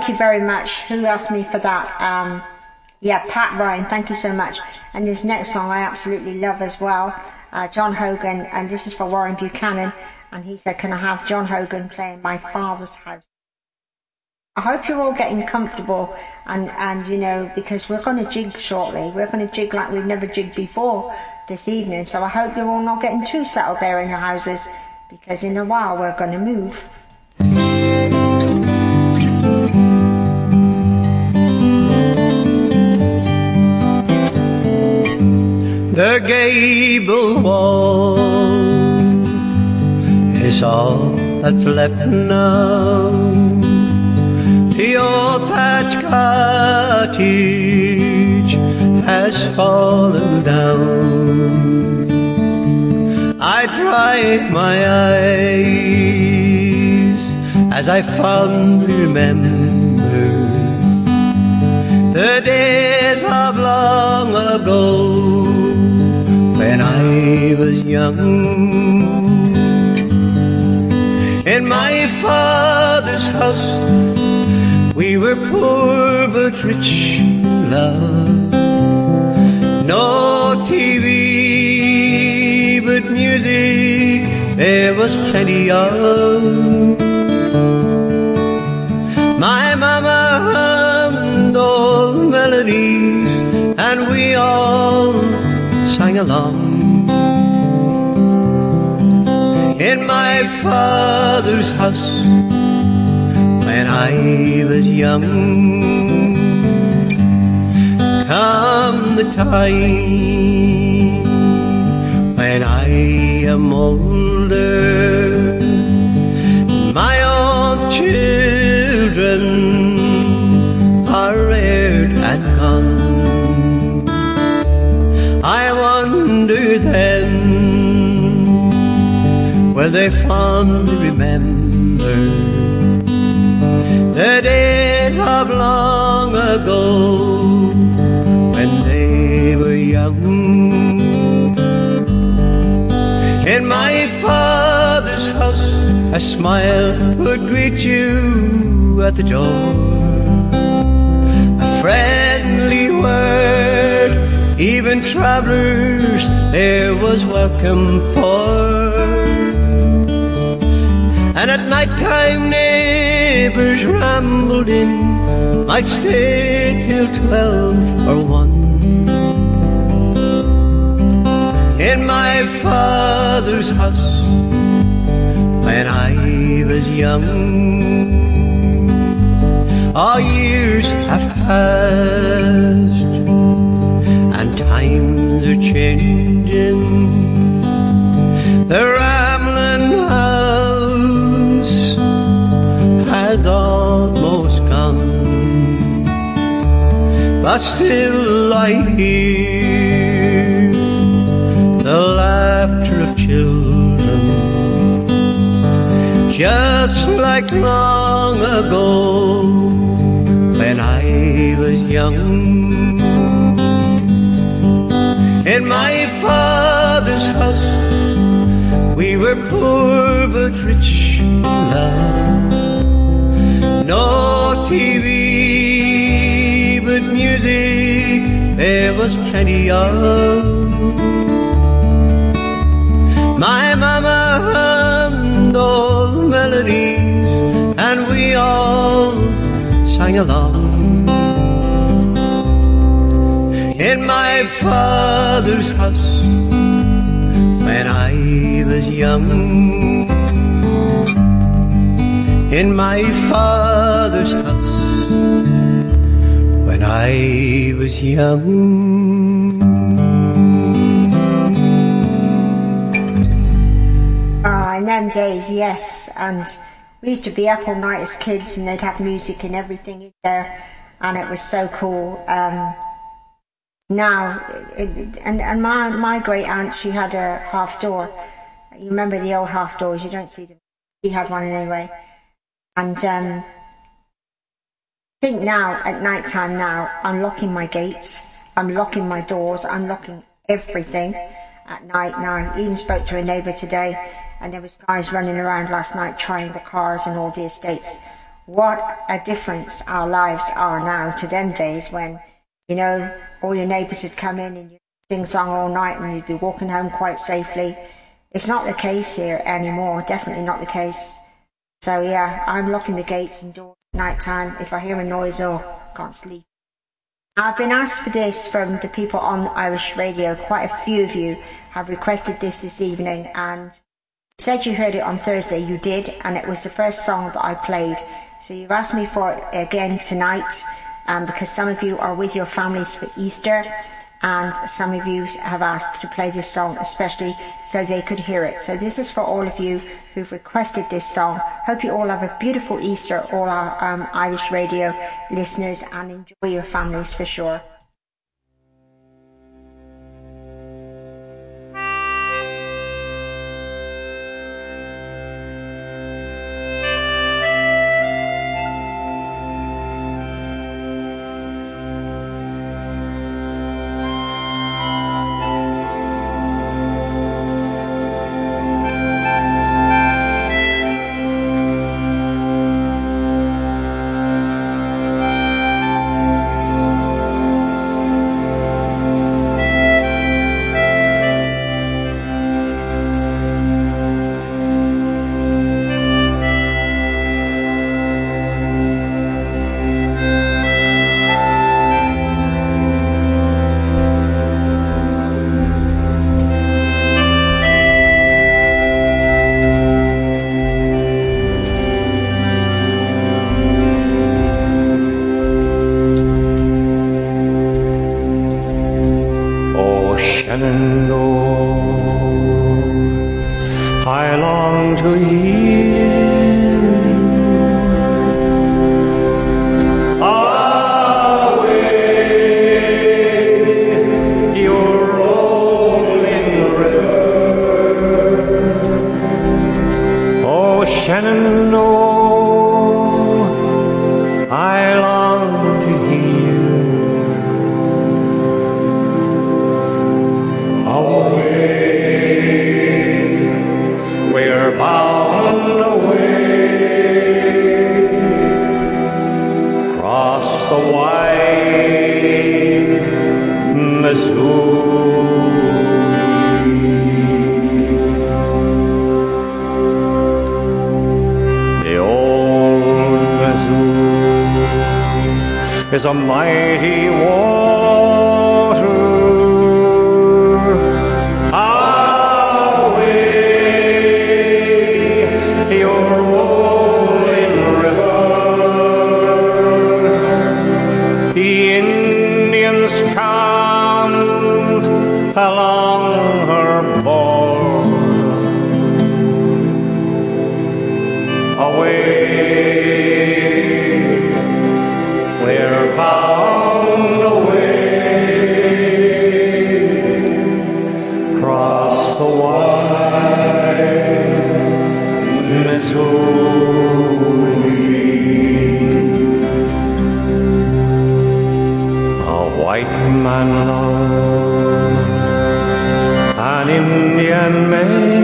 you very much. Who asked me for that? Yeah, Pat Ryan, thank you so much. And this next song I absolutely love as well. John Hogan, and this is for Warren Buchanan. And he said, can I have John Hogan playing My Father's House? I hope you're all getting comfortable and you know, because we're going to jig shortly. We're going to jig like we've never jigged before this evening. So I hope you're all not getting too settled there in your houses, because in a while we're going to move. The gable wall is all that's left now. The old thatch cottage has fallen down. I dry my eyes as I fondly remember the days of long ago when I was young. In my father's house we were poor but rich in love. No TV but music there was plenty of. My mama hummed old melodies and we all sang along. In my father's house when I was young. Come the time when I am older, my own children are reared and gone. I wonder then, will they fondly remember the days of long ago when they were young. In my father's house a smile would greet you at the door, a friendly word, even travelers there was welcome for. And at night time neighbors rambled in, might stay till 12 or 1. In my father's house when I was young. All years have passed and times are changing. The rambling house has almost gone, but still I hear the laughter of children, just like long ago when I was young. In my father's house we were poor but rich in love. No TV but music there was plenty of. My mama hummed old melodies and we all sang along. In my father's house when I was young. In my father's house when I was young. In them days, yes, and we used to be up all night as kids and they'd have music and everything in there and it was so cool. Now, and my great aunt, she had a half door. You remember the old half doors, you don't see them. She had one anyway. And I think now, at night time now, I'm locking my gates, I'm locking my doors, I'm locking everything at night now. I even spoke to a neighbour today, and there was guys running around last night trying the cars and all the estates what a difference our lives are now to them days when, you know, all your neighbours would come in and you'd sing song all night and you'd be walking home quite safely. It's not the case here anymore, definitely not the case. So yeah, I'm locking the gates and doors at night time if I hear a noise or can't sleep. I've been asked for this from the people on Irish Radio. Quite a few of you have requested this evening, and said you heard it on Thursday. You did, and it was the first song that I played. So you've asked me for it again tonight, because some of you are with your families for Easter, and some of you have asked to play this song especially so they could hear it. So this is for all of you who've requested this song. Hope you all have a beautiful Easter, all our Irish Radio listeners, and enjoy your families for sure. Is a mighty water away, your rolling river. The Indians camp along her border, away. We're bound away, across the wide Missouri. A white man loved an Indian maiden.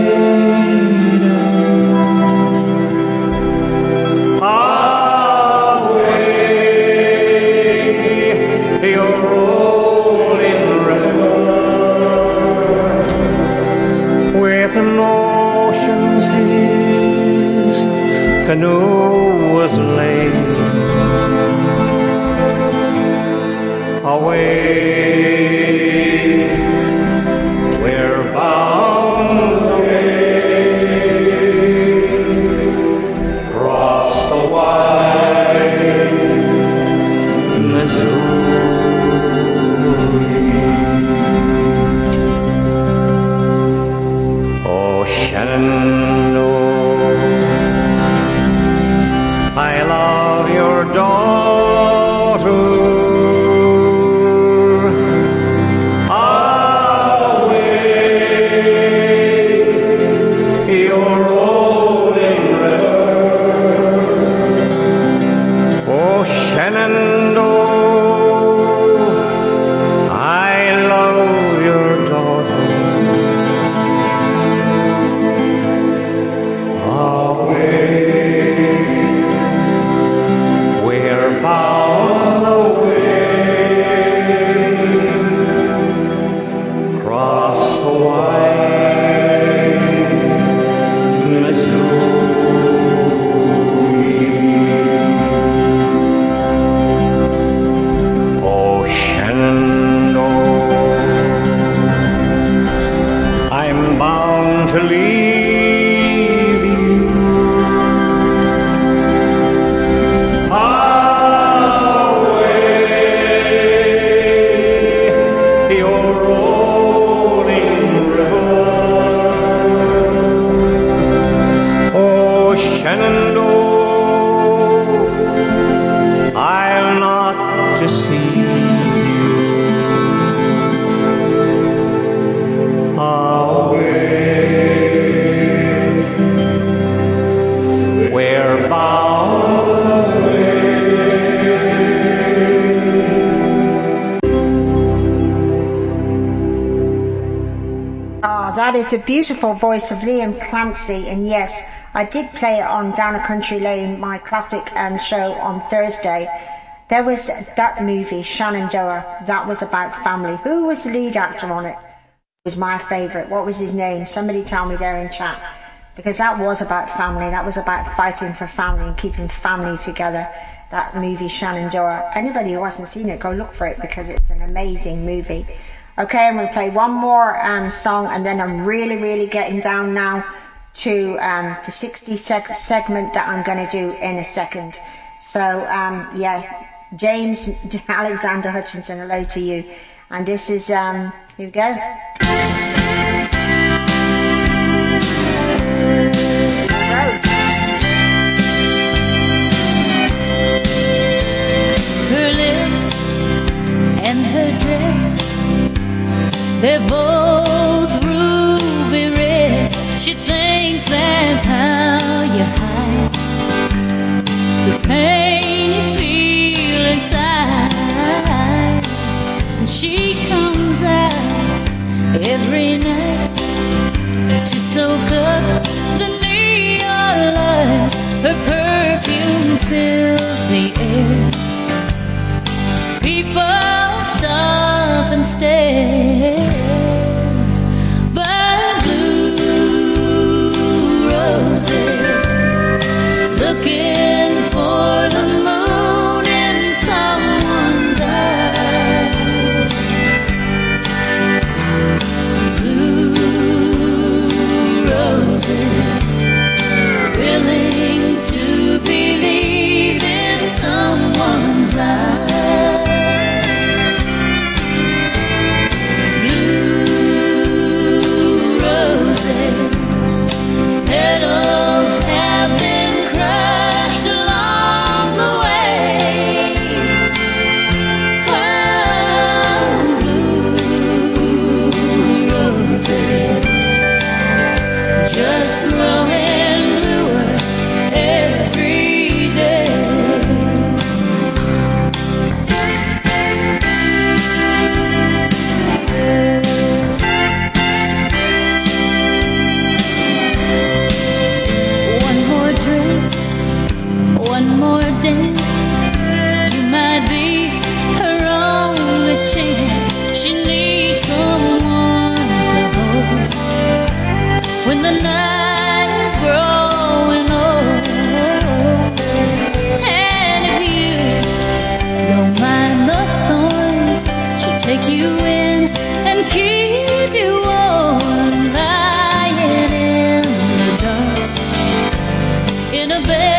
Canoe was laid away. We're bound away, across the wide Missouri. Oh, Shenandoah, I love your daughter. your rolling river. Oh, Shenandoah, I'll not deceive you. Away, we're bound away. Ah, that is a beautiful voice of Liam Clancy, and yes, I did play it on Down a Country Lane, my classic show on Thursday. There was that movie, Shenandoah, that was about family. Who was the lead actor on it? It was my favourite. What was his name? Somebody tell me there in chat. Because that was about family, that was about fighting for family and keeping families together. That movie, Shenandoah. Anybody who hasn't seen it, go look for it because it's an amazing movie. Okay, I'm going to play one more song, and then I'm really getting down now to the 60 segment that I'm going to do in a second. So, yeah, James Alexander Hutchinson, hello to you. And this is, here we go. Her lips and her dress, they're both ruby red. She thinks that's how you hide the pain you feel inside. And she comes out every night to soak up the neon light. Her perfume fills the air. People stop and stare, but blue roses looking for the moon in someone's eyes. Blue roses willing to believe in someone's eyes. Petals have been crushed along the way. Oh, blue roses just growing bluer every day. One more dance, you might be her only chance. She needs someone to hold when the night is growing old. And if you don't mind the thorns, she'll take you in and keep you warm, lying in the dark in a bed.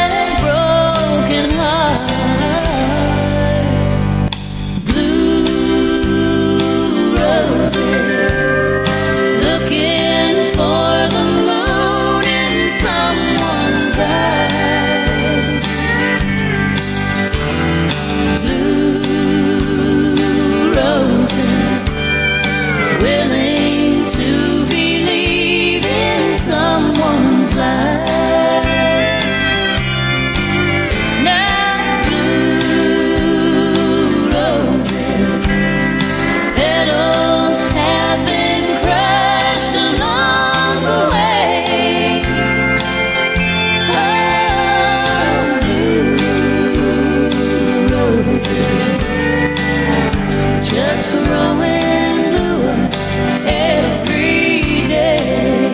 Just growing bluer every day.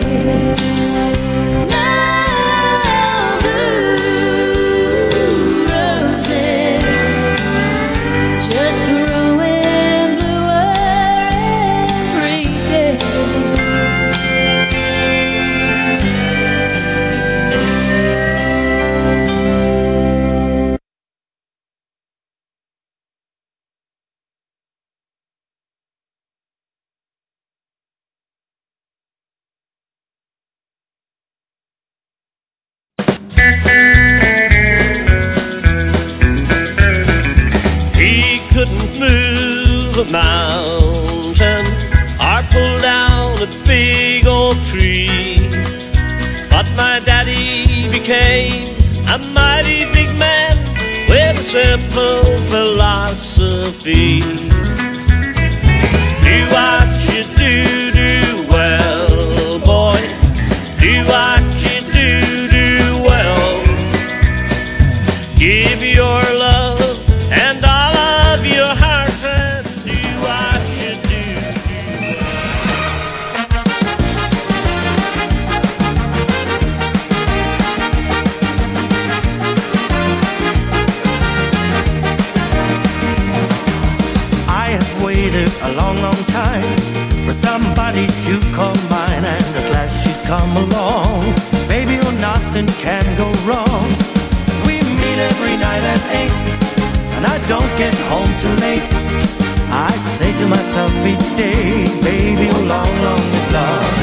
Now blue roses just growing bluer every day. the mountain or pull down a big old tree. But my daddy became a mighty big man with a simple philosophy. Do what you do well, boy. Do what you do well. Give your love and all of your heart and do what you do I have waited a long, long time for somebody to call mine, and at last she's come along. Baby, oh, nothing can go wrong. We meet every night at 8, and I don't get home too late. I say to myself each day, baby, oh, long, long live love.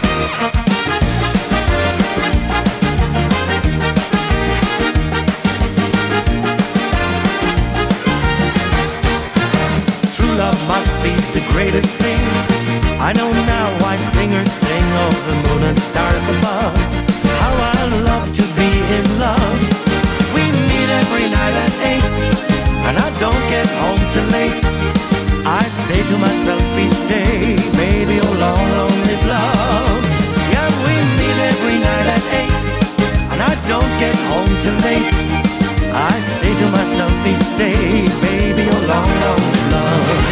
True love must be the greatest thing. I know now why singers sing of the moon and stars above. How I love to be in love. We meet every night at 8, and I don't get home too late. I say to myself each day, baby, oh, long, long live love. Yeah, we meet every night at 8, and I don't get home too late. I say to myself each day, baby, oh, long, long live love.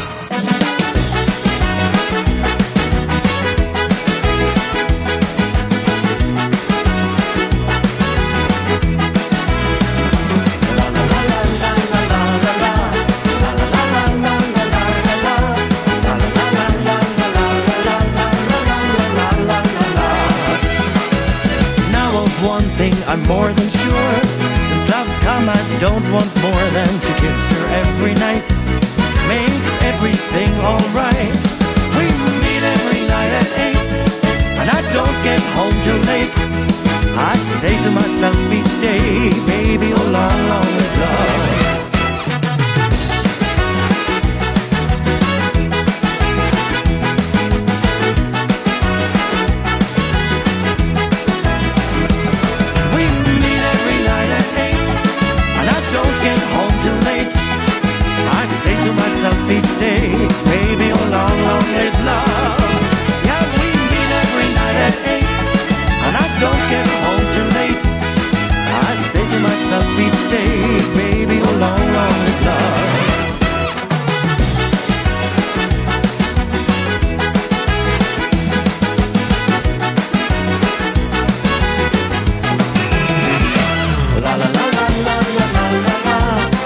I'm more than sure, since love's come I don't want more than to kiss her every night. Makes everything alright. We meet every night at 8, and I don't get home too late. I say to myself each day, baby, oh, long, long live love. Each day, baby, oh, long, long live love. Yeah, we meet every night at 8, and I don't get home too late. I say to myself each day, baby, oh, long, long live love. La la la la la la la la.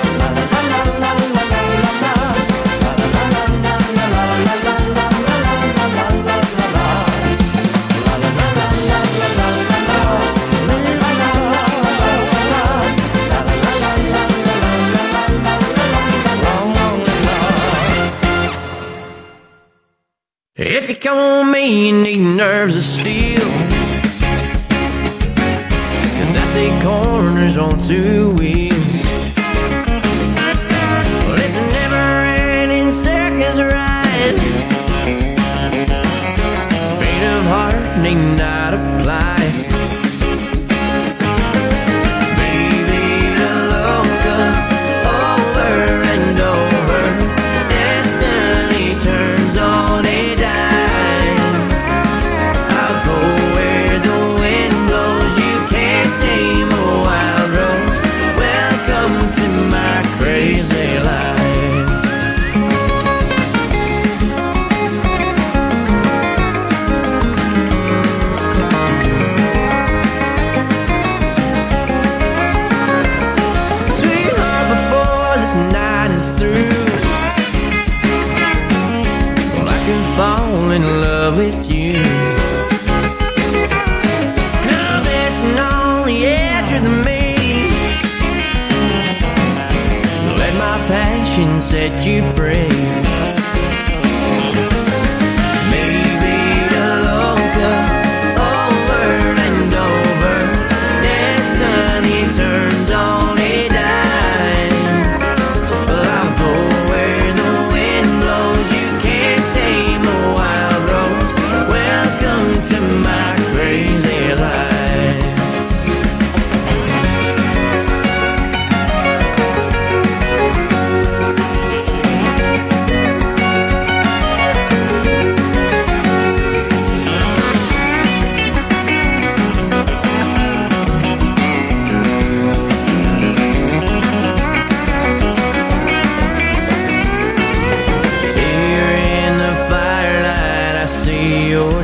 If you come on me, you need nerves of steel, 'cause I take corners on two wheels. Well, it's a never-ending circus ride. Fate of heart need not apply. Baby, the loca, over and over. Destiny turns on a dime. I'll go where the wind blows. You can't tame a wild rose. Welcome to my crazy life. Sweetheart, before this night is through, well, I can fall in love with you. Now that's on the edge of the maze. Let my passion set you free. Maybe the loca, over and over. Destiny turns on a dime. Well, I'll go where the wind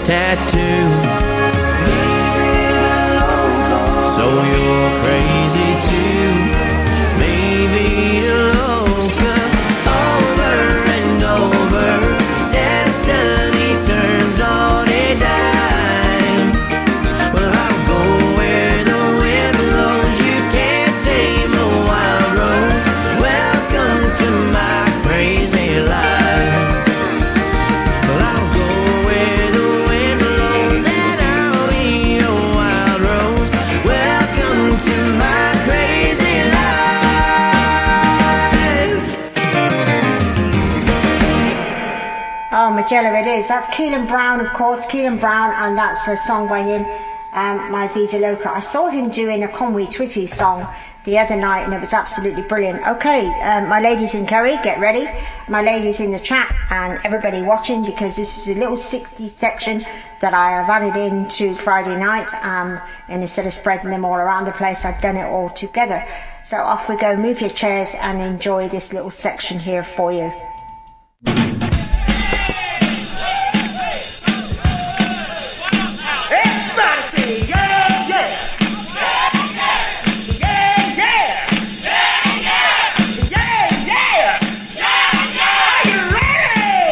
tattoo. So you're crazy too. Maybe you'll come over and over. Destiny turns on a dime. Well, I'll go where the wind blows. You can't tame a wild rose. Welcome to my crazy life. Well, I'll go where the wind blows, and I'll be a wild rose. Welcome to my crazy life. Oh, Magello it is. That's Keelan Brown, of course. Keelan Brown, and that's a song by him, My Vida Loca. I saw him doing a Conway Twitty song the other night, and it was absolutely brilliant. Okay, my ladies in Curry, get ready. My ladies in the chat, and everybody watching, because this is a little 60 section that I have added into Friday night, and instead of spreading them all around the place, I've done it all together. So off we go. Move your chairs and enjoy this little section here for you. Everybody say yeah, yeah. Yeah, yeah. Yeah, yeah. Are you ready?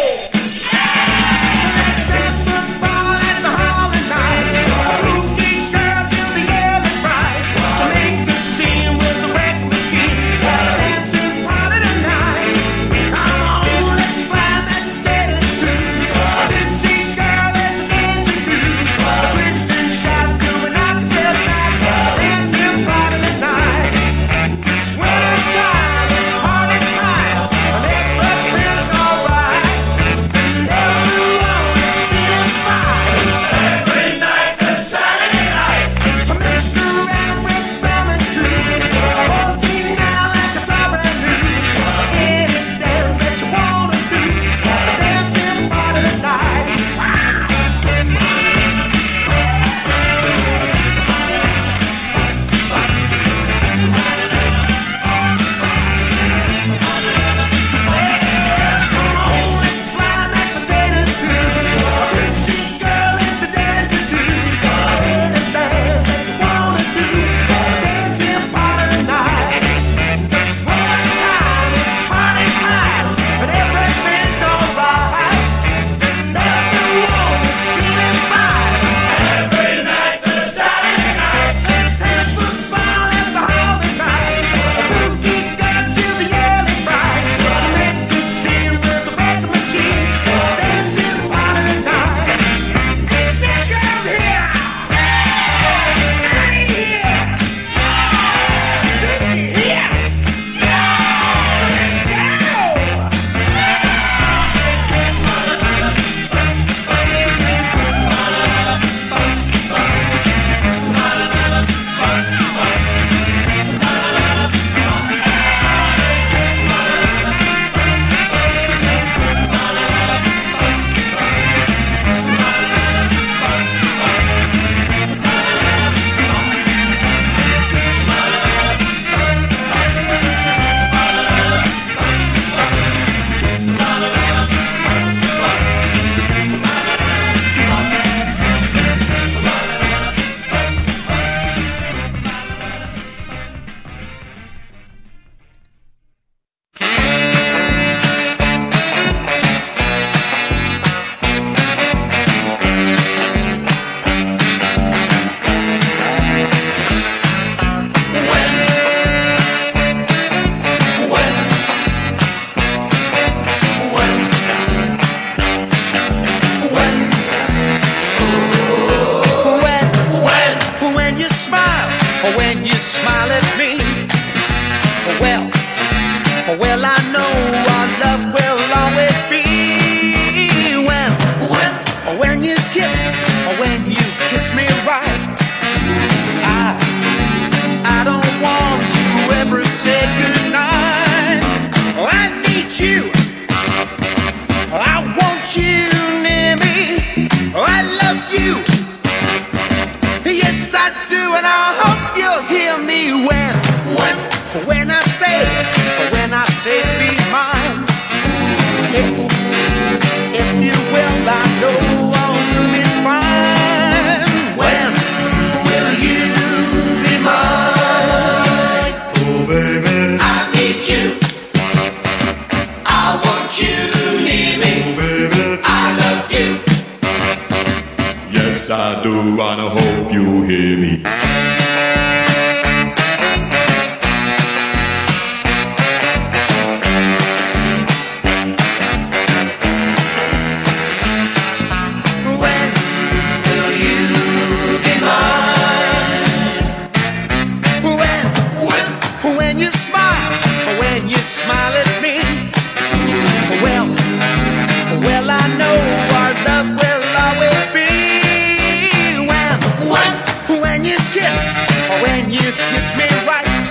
Let's have football at the hall tonight. Rookie girl till the early bright. Make the scene with the wreck machine. Dancing party tonight. Come on, let's fly that potato tree. Dipsy girl, let's dance with you. Twist and shout till we knock ourselves out. Dancing party tonight. Swing time, it's party time. Make the friends alright. Everyone is feeling fine. Every night's a Saturday night. Mr. and Mrs. Cemetery. Walking out like a brand new. Any dance that you wanna do. Dancing party tonight. Come on, let's fly mashed potatoes too. Dixie girl is the dance to do. Any dance that you wanna do. Dancing party tonight. It's one time, it's party time, and everything's alright. Everyone is feeling fine. Every night's a Saturday night. Let's have football at the hall tonight. Rookie girl till the early bright. Make the scene with the record machine. Dancing party tonight. This girl's here. Right here. Here. Let's go. When you smile at me, well, I know our love will always be. When you kiss me right, I don't want to ever say goodnight. I need you, I want you near me, I love you. Yes, I do, and I hope you'll hear me when I say be mine. If you will, I know I'll do it fine. I do, and I hope you hear me. Smile at me. Well, I know our love will always be. When you kiss me right,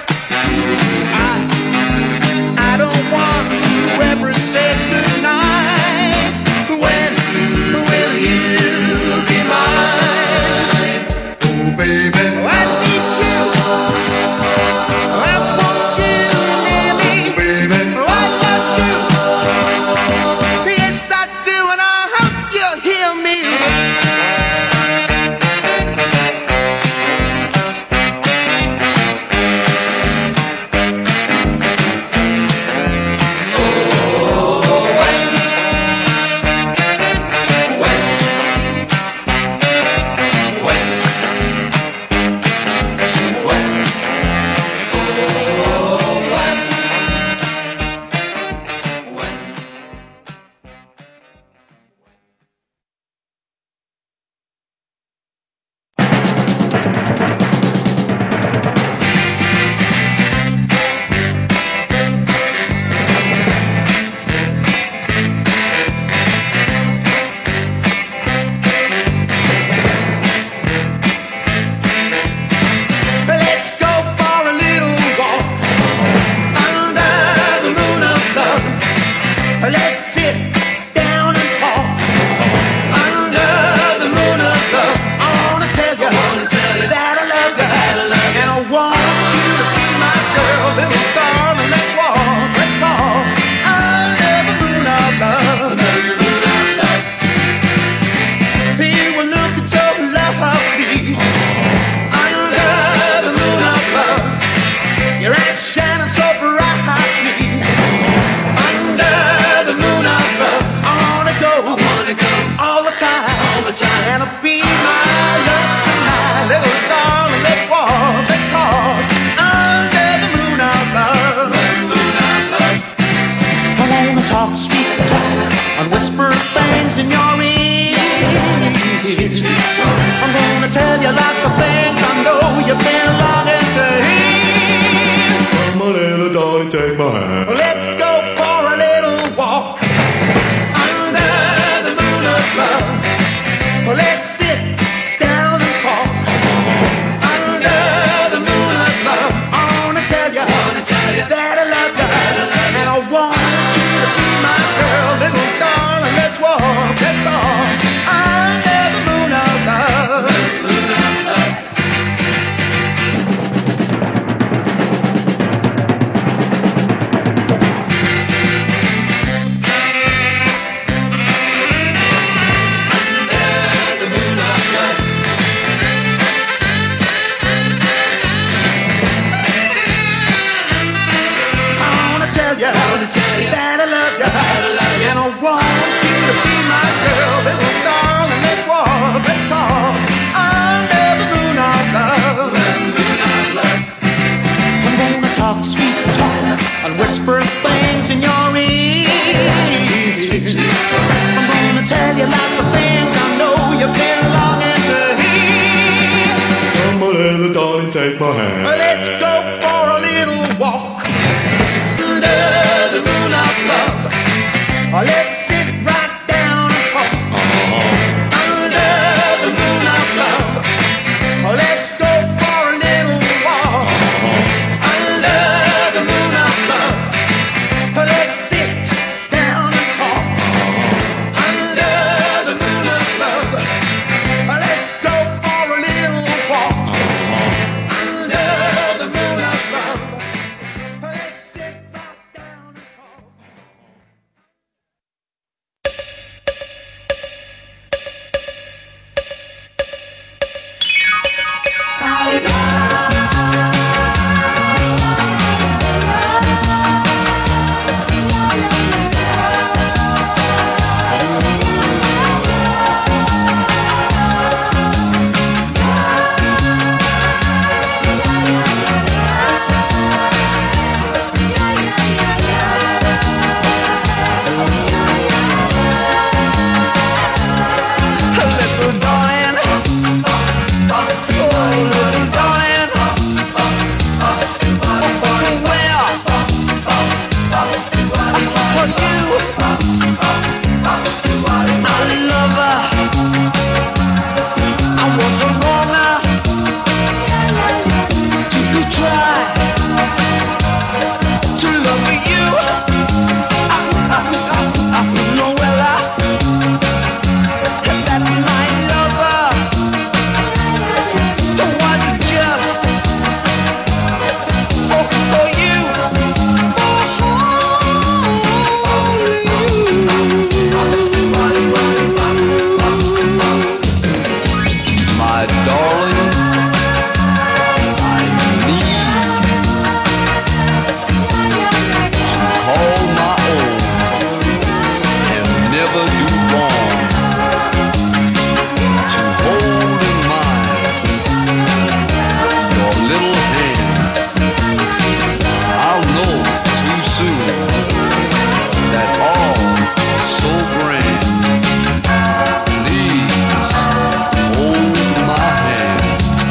I don't want to ever say goodnight. When will you be mine? Oh, baby, I need you. I want you near me. baby, I love you. Yes, I do, and I hope you'll hear me. Let's go for a little walk under the moon of love. Let's sit down and talk under the moon of love. I wanna tell you that I love you, and I want you to be my girl, little darling. Let's walk, let's talk under the moon of love. You will look at so lovely under the moon of love. Your eyes shining so brightly under the moon of love. I wanna go all the time, and I'll be my love tonight, little darling. Let's walk, let's talk under the moon of love. I wanna talk sweet talk and whisper things in your ear. I'm gonna tell you lots of things I know you've been longing to hear. come on, little darling, take my hand. Let's go for a little walk under the moon of love. Let's sit down and talk under the moon of love. I wanna tell you that I love you, and I want you to be my girl, little darling. Let's walk, let's talk under the moon of love. I wanna tell you that I love you, and I want you to be my girl, little darling. Let's walk, let's talk under the moon of love. I'm gonna talk sweet talk and whisper things in your ear. I'm gonna tell you lots of things I know you've been longing to hear. Come on, little darling, take my hand. Let's go for a little walk under the moon of love. Let's sit right down and talk under the moon of love. Let's go for a little walk under the moon of love. Let's sit down and talk under the moon of love. Let's go for a little walk under warm to hold in mine your little hand. I'll know too soon that all is so grand. Please hold my hand.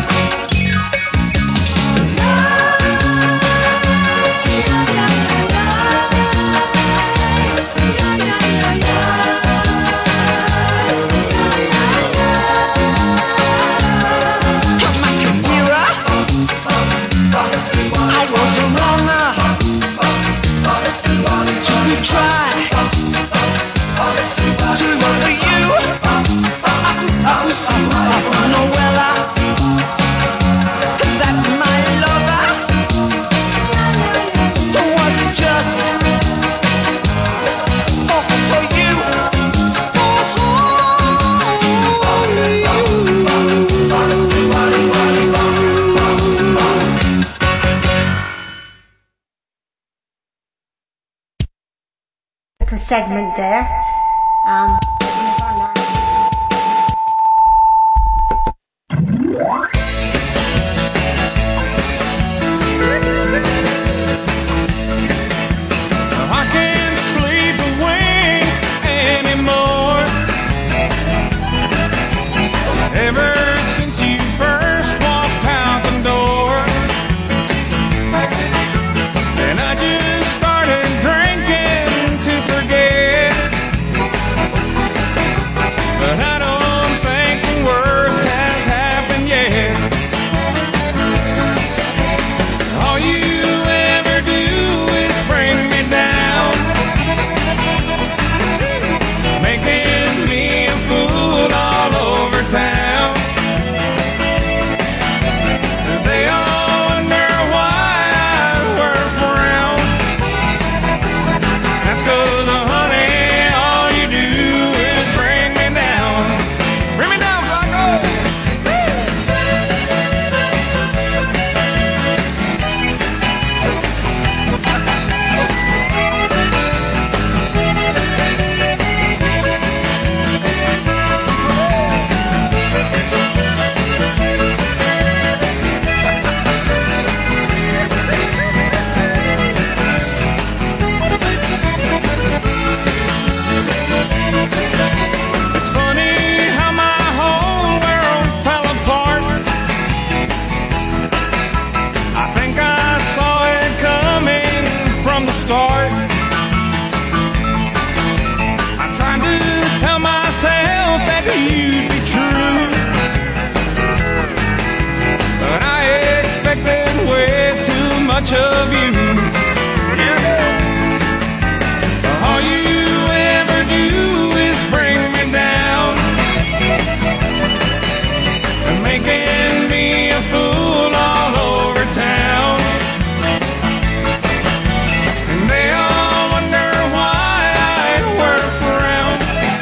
Segment there. I can't sleep away anymore. Ever since you first walked out the door, and I just started drinking to forget. But I don't think the worst has happened yet. All you ever do is bring me down, making me a fool all over town. They all wonder why I wear a frown. That's 'cause, honey, all you do is bring me down. Bring me down, Flacco! It's funny how my whole world fell apart. I think I saw it coming from the start. I tried to tell myself that you'd be true, but I expected way too much of you. All you ever do is bring me down, making me a fool all over town. And they all wonder why I wear a frown.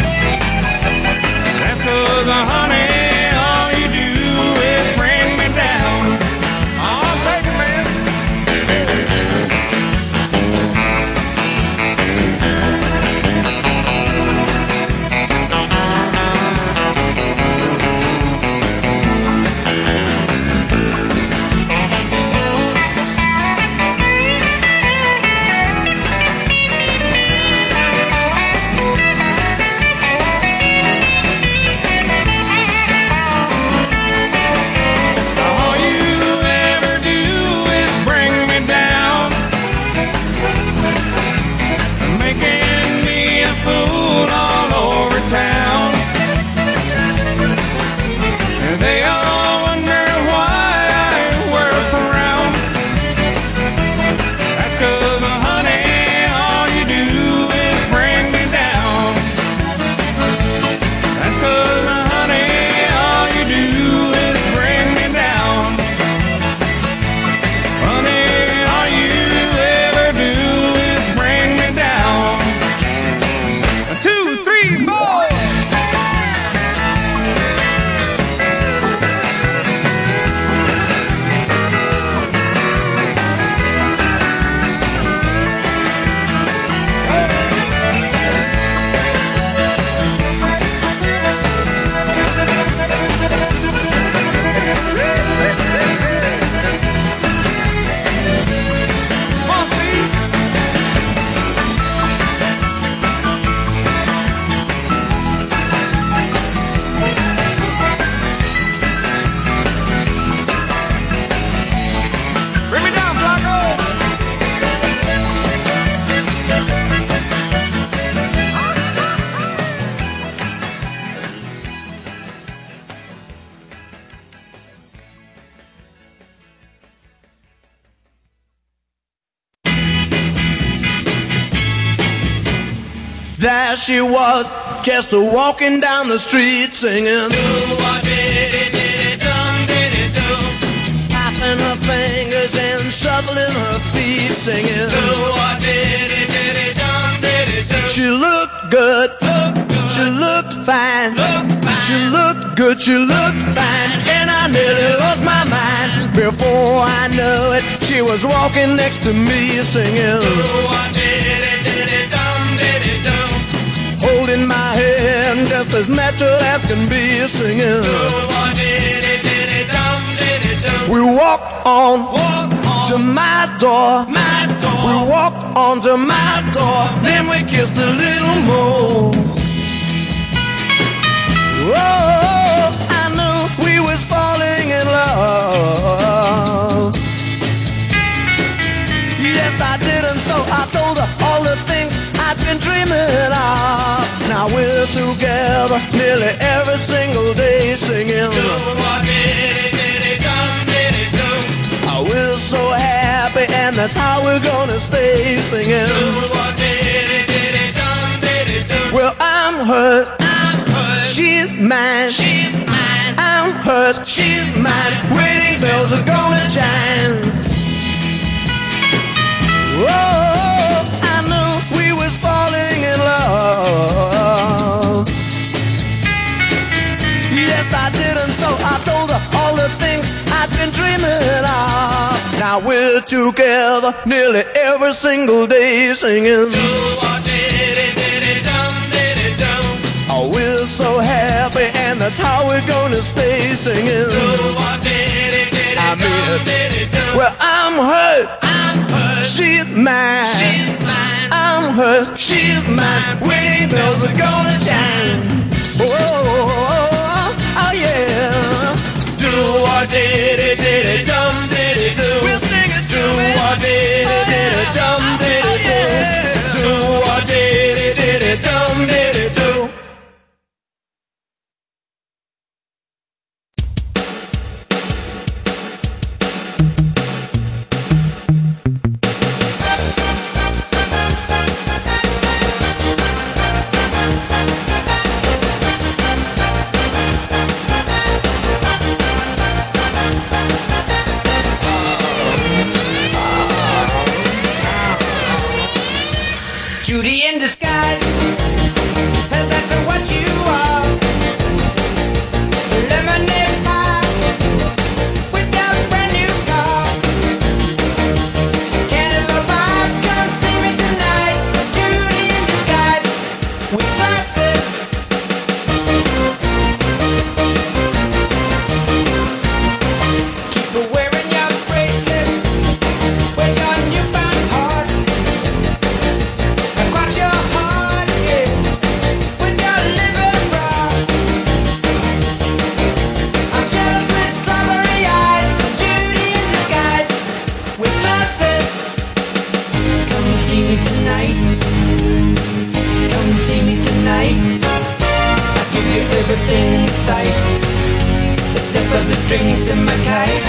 That's 'cause, honey, all you do is bring me down. I'll take it, man. as she was, just walking down the street singing. Tapping her fingers and shuffling her feet singing. She looked good, she looked fine, she looked good, she looked fine, and I nearly lost my mind. Before I knew it, she was walking next to me singing. Holding my hand just as natural as can be singing. We walked on to my door. We walked on to my door. Then we kissed a little more. Oh, I knew we was falling in love. Yes, I did, and so I told her all the things I've been dreaming of. Now we're together nearly every single day singing. We're so happy, and that's how we're gonna stay singing. Well, I'm hers, she's mine, I'm hers, she's mine. Wedding bells are gonna chime. Oh, I knew we was falling in love. Yes, I did, and so I told her all the things I've been dreaming of. Now we're together nearly every single day singing. Oh, we're so happy, and that's how we're gonna stay singing. I mean it. Well, I'm hers, she's mine, I'm hers, she's mine. Wedding bells are gonna chime. Oh, yeah. Do or diddy diddy dum diddy do. We'll sing it. Do or diddy diddy dum diddy do. Do or diddy diddy dum diddy do. Beauty in disguise, and that's what you are. Lemonade pie with your brand new car. Cantaloupe eyes, come see me tonight. Beauty in disguise with glasses. Keep wearing your bracelet with your newfound heart. Cross your heart, yeah, with your liver raw. I'm jealous with strawberry eyes, beauty in disguise, with glasses. Come and see me tonight. Come and see me tonight. I'll give you everything in sight, except for the strings to my kite.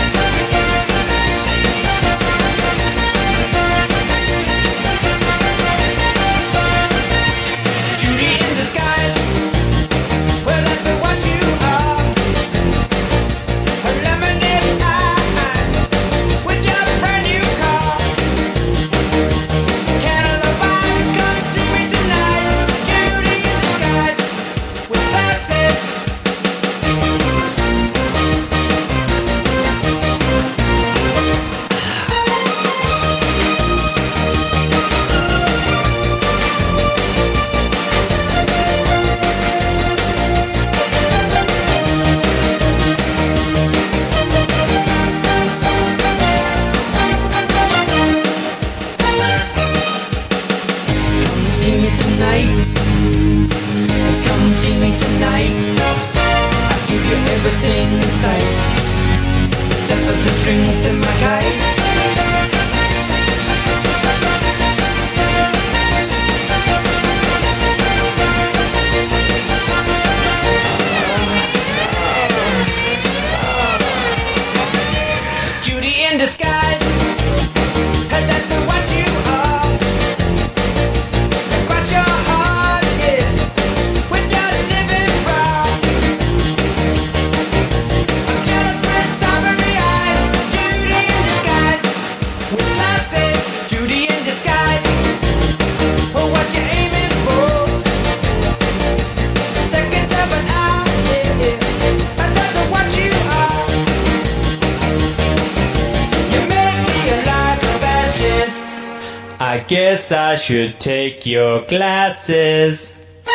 I guess I should take your glasses.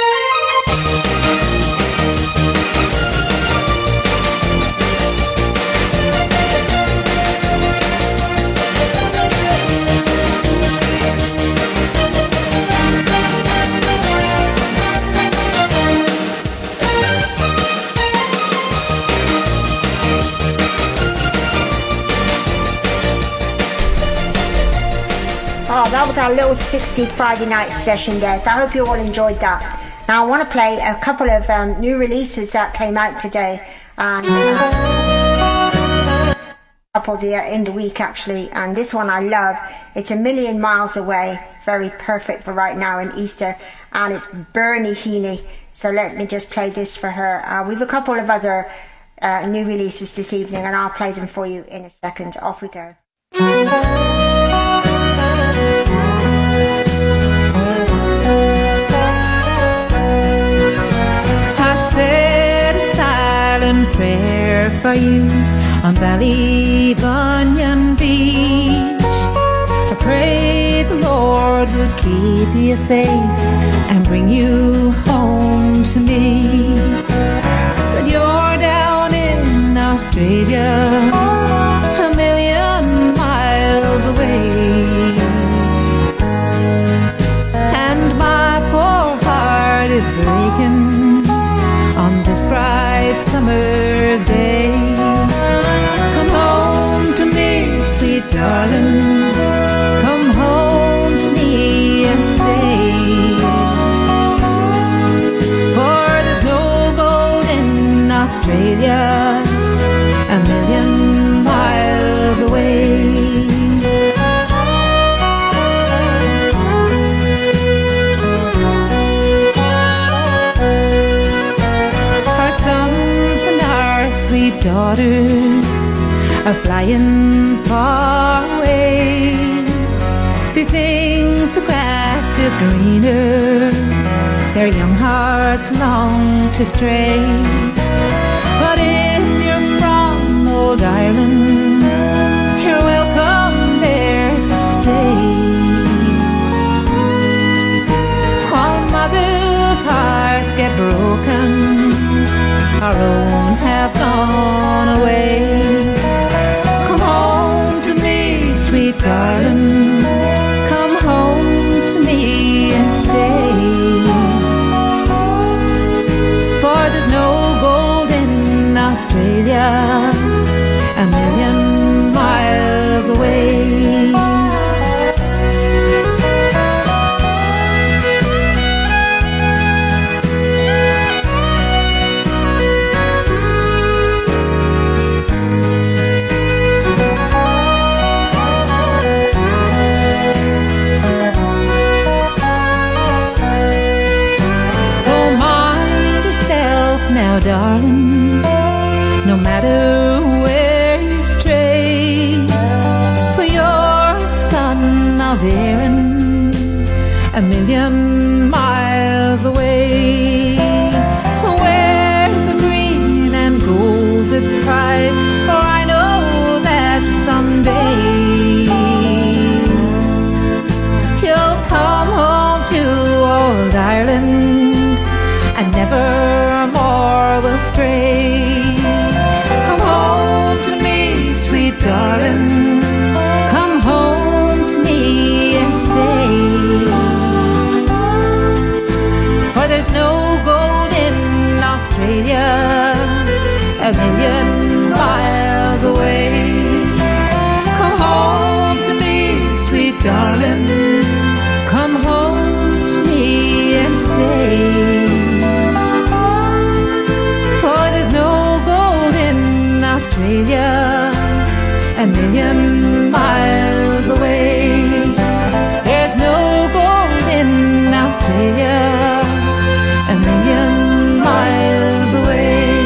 Oh, that was our little 60 Friday night session there, so I hope you all enjoyed that. Now I want to play a couple of new releases that came out today, and a couple in the week actually, and this one I love. It's A Million Miles Away, very perfect for right now in Easter, and it's Bernie Heaney, so let me just play this for her. We have a couple of other new releases this evening, and I'll play them for you in a second. Off we go. Prayer for you on Ballybunion Beach. I pray the Lord would keep you safe and bring you home to me. But you're down in Australia, a million miles away, and my poor heart is breaking on this bright summer's day. Come home to me, sweet darling. Come home to me and stay. For there's no gold in Australia, a million miles away. Daughters are flying far away. They think the grass is greener, their young hearts long to stray. But if you're from old Ireland, you're welcome there to stay. While mothers' hearts get broken, our own have gone away. Come home to me, sweet darling. Come home to me and stay. For there's no gold in Australia, a million miles away. Darling, no matter where you stray, for you're a son of Erin, a million miles away. So wear the green and gold with pride, for I know that someday you'll come home to old Ireland and never more will stray. Come home to me, sweet darling. Come home to me and stay. For there's no gold in Australia, a million miles away. Come home to me, sweet darling. Come home to me and stay. Australia, a million miles away. There's no gold in Australia, a million miles away.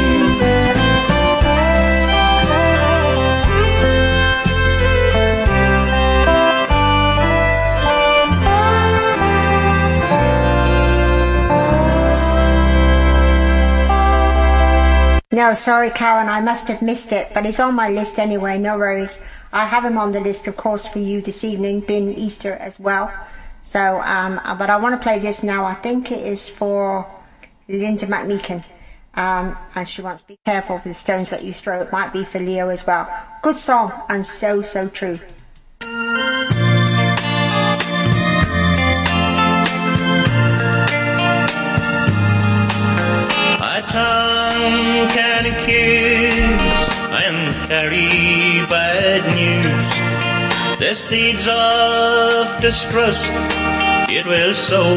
No, sorry, Karen, I must have missed it, but it's on my list anyway, no worries. I have him on the list, of course, for you this evening, being Easter as well. So, but I want to play this now. I think it is for Linda McMeekin. And she wants to be careful with the stones that you throw. It might be for Leo as well. Good song, and so, so true. My tongue can accuse and carry bad news. The seeds of distrust it will sow.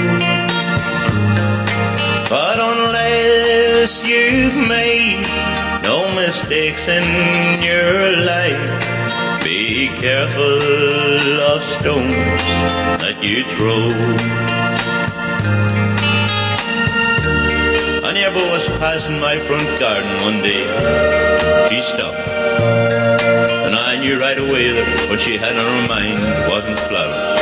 But unless you've made no mistakes in your life, be careful of stones that you throw. A neighbor was passing my front garden one day. She stopped, and I knew right away that what she had on her mind wasn't flowers.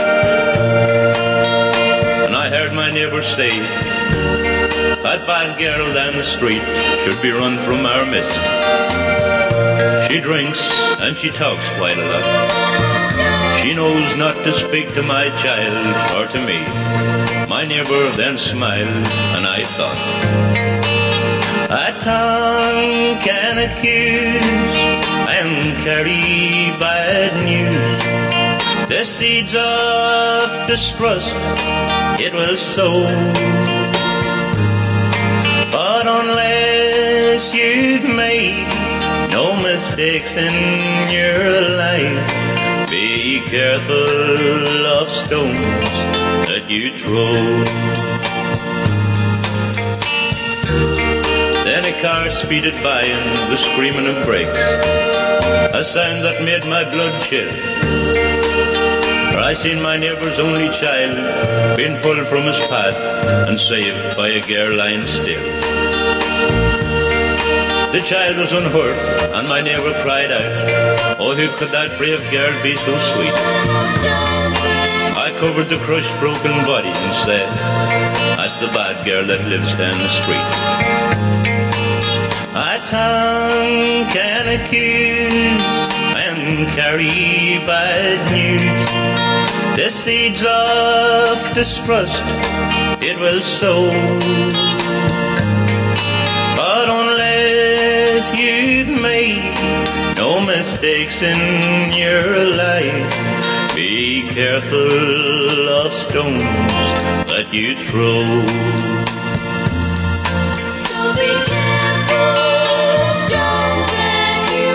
And I heard my neighbor say, that bad girl down the street should be run from our midst. She drinks and she talks quite a lot. She knows not to speak to my child or to me. My neighbor then smiled, and I thought, a tongue can accuse and carry bad news. The seeds of distrust it will sow. But unless you've made no mistakes in your life, be careful of stones that you throw. Then a car speeded by and was screaming of brakes, a sound that made my blood chill. For I seen my neighbour's only child being pulled from his path and saved by a girl lying still. The child was unhurt, and my neighbour cried out, oh, who could that brave girl be so sweet? I covered the crushed, broken body and said, that's the bad girl that lives down the street. A tongue can accuse and carry bad news. The seeds of distrust it will sow. But unless you've made no mistakes in your life, be careful of stones that you throw. So be careful of stones that you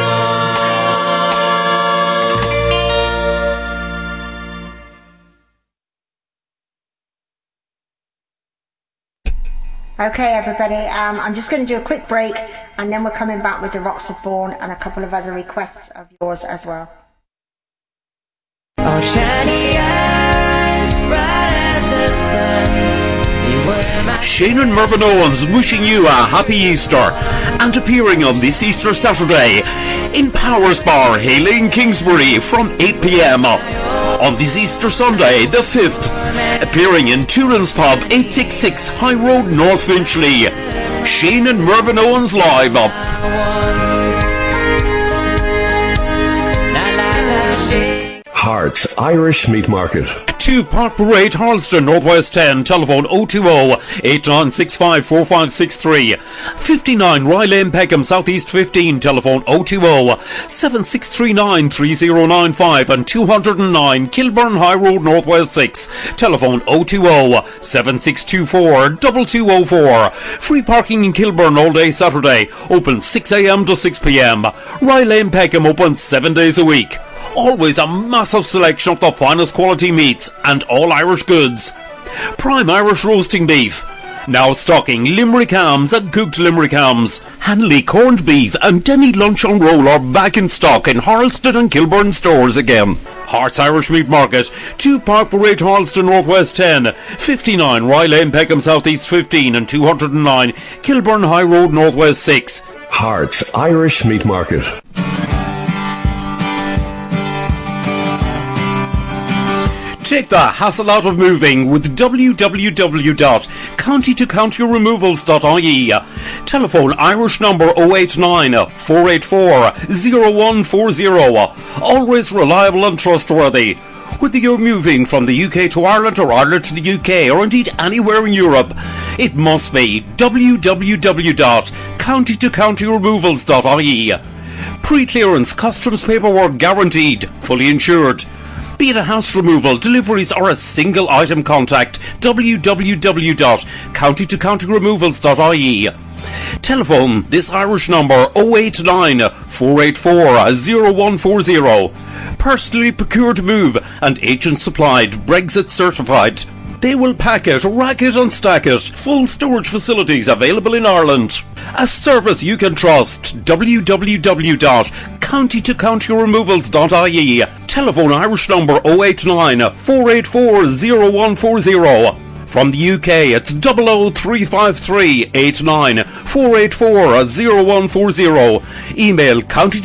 Okay, everybody, I'm just going to do a quick break, and then we're coming back with the Rocks of Bourne and a couple of other requests of yours as well. Oh, shiny eyes, bright as the sun. You were my Shane and Mervyn Owens wishing you a happy Easter, and appearing on this Easter Saturday in Powers Bar, Haley in Kingsbury from 8 p.m. On this Easter Sunday, the 5th, appearing in Turin's Pub, 866 High Road, North Finchley. Shane and Mervyn Owens live. Hearts Irish Meat Market. 2 Park Parade, Harleston, Northwest 10, telephone 020-8965-4563. 59 Rye Lane, Peckham, Southeast 15, telephone 020-7639-3095, and 209 Kilburn High Road, Northwest 6, telephone 020-7624-2204. Free parking in Kilburn all day Saturday, open 6 a.m. to 6 p.m. Rye Lane, Peckham, open 7 days a week. Always a massive selection of the finest quality meats and all Irish goods. Prime Irish roasting beef. Now stocking Limerick hams and cooked Limerick hams. Hanley corned beef and Denny lunch on roll are back in stock in Harleston and Kilburn stores again. Hearts Irish Meat Market, 2 Park Parade, Harleston, Northwest 10, 59 Rye Lane, Peckham, Southeast 15, and 209 Kilburn High Road, Northwest 6. Hearts Irish Meat Market. Take the hassle out of moving with www.countytocountyremovals.ie. Telephone Irish number 089 484 0140. Always reliable and trustworthy. Whether you're moving from the UK to Ireland or Ireland to the UK or indeed anywhere in Europe, it must be www.countytocountyremovals.ie. Pre-clearance customs paperwork guaranteed, fully insured. Be it a house removal, deliveries or a single item, contact www.countytocountyremovals.ie. Telephone this Irish number 089 484 0140. Personally procured move and agent supplied, Brexit certified. They will pack it, rack it and stack it. Full storage facilities available in Ireland. A service you can trust. www.countytocountyremovals.ie. Telephone Irish number 089 484 0140. From the UK, it's 00353 89 484 0140. Email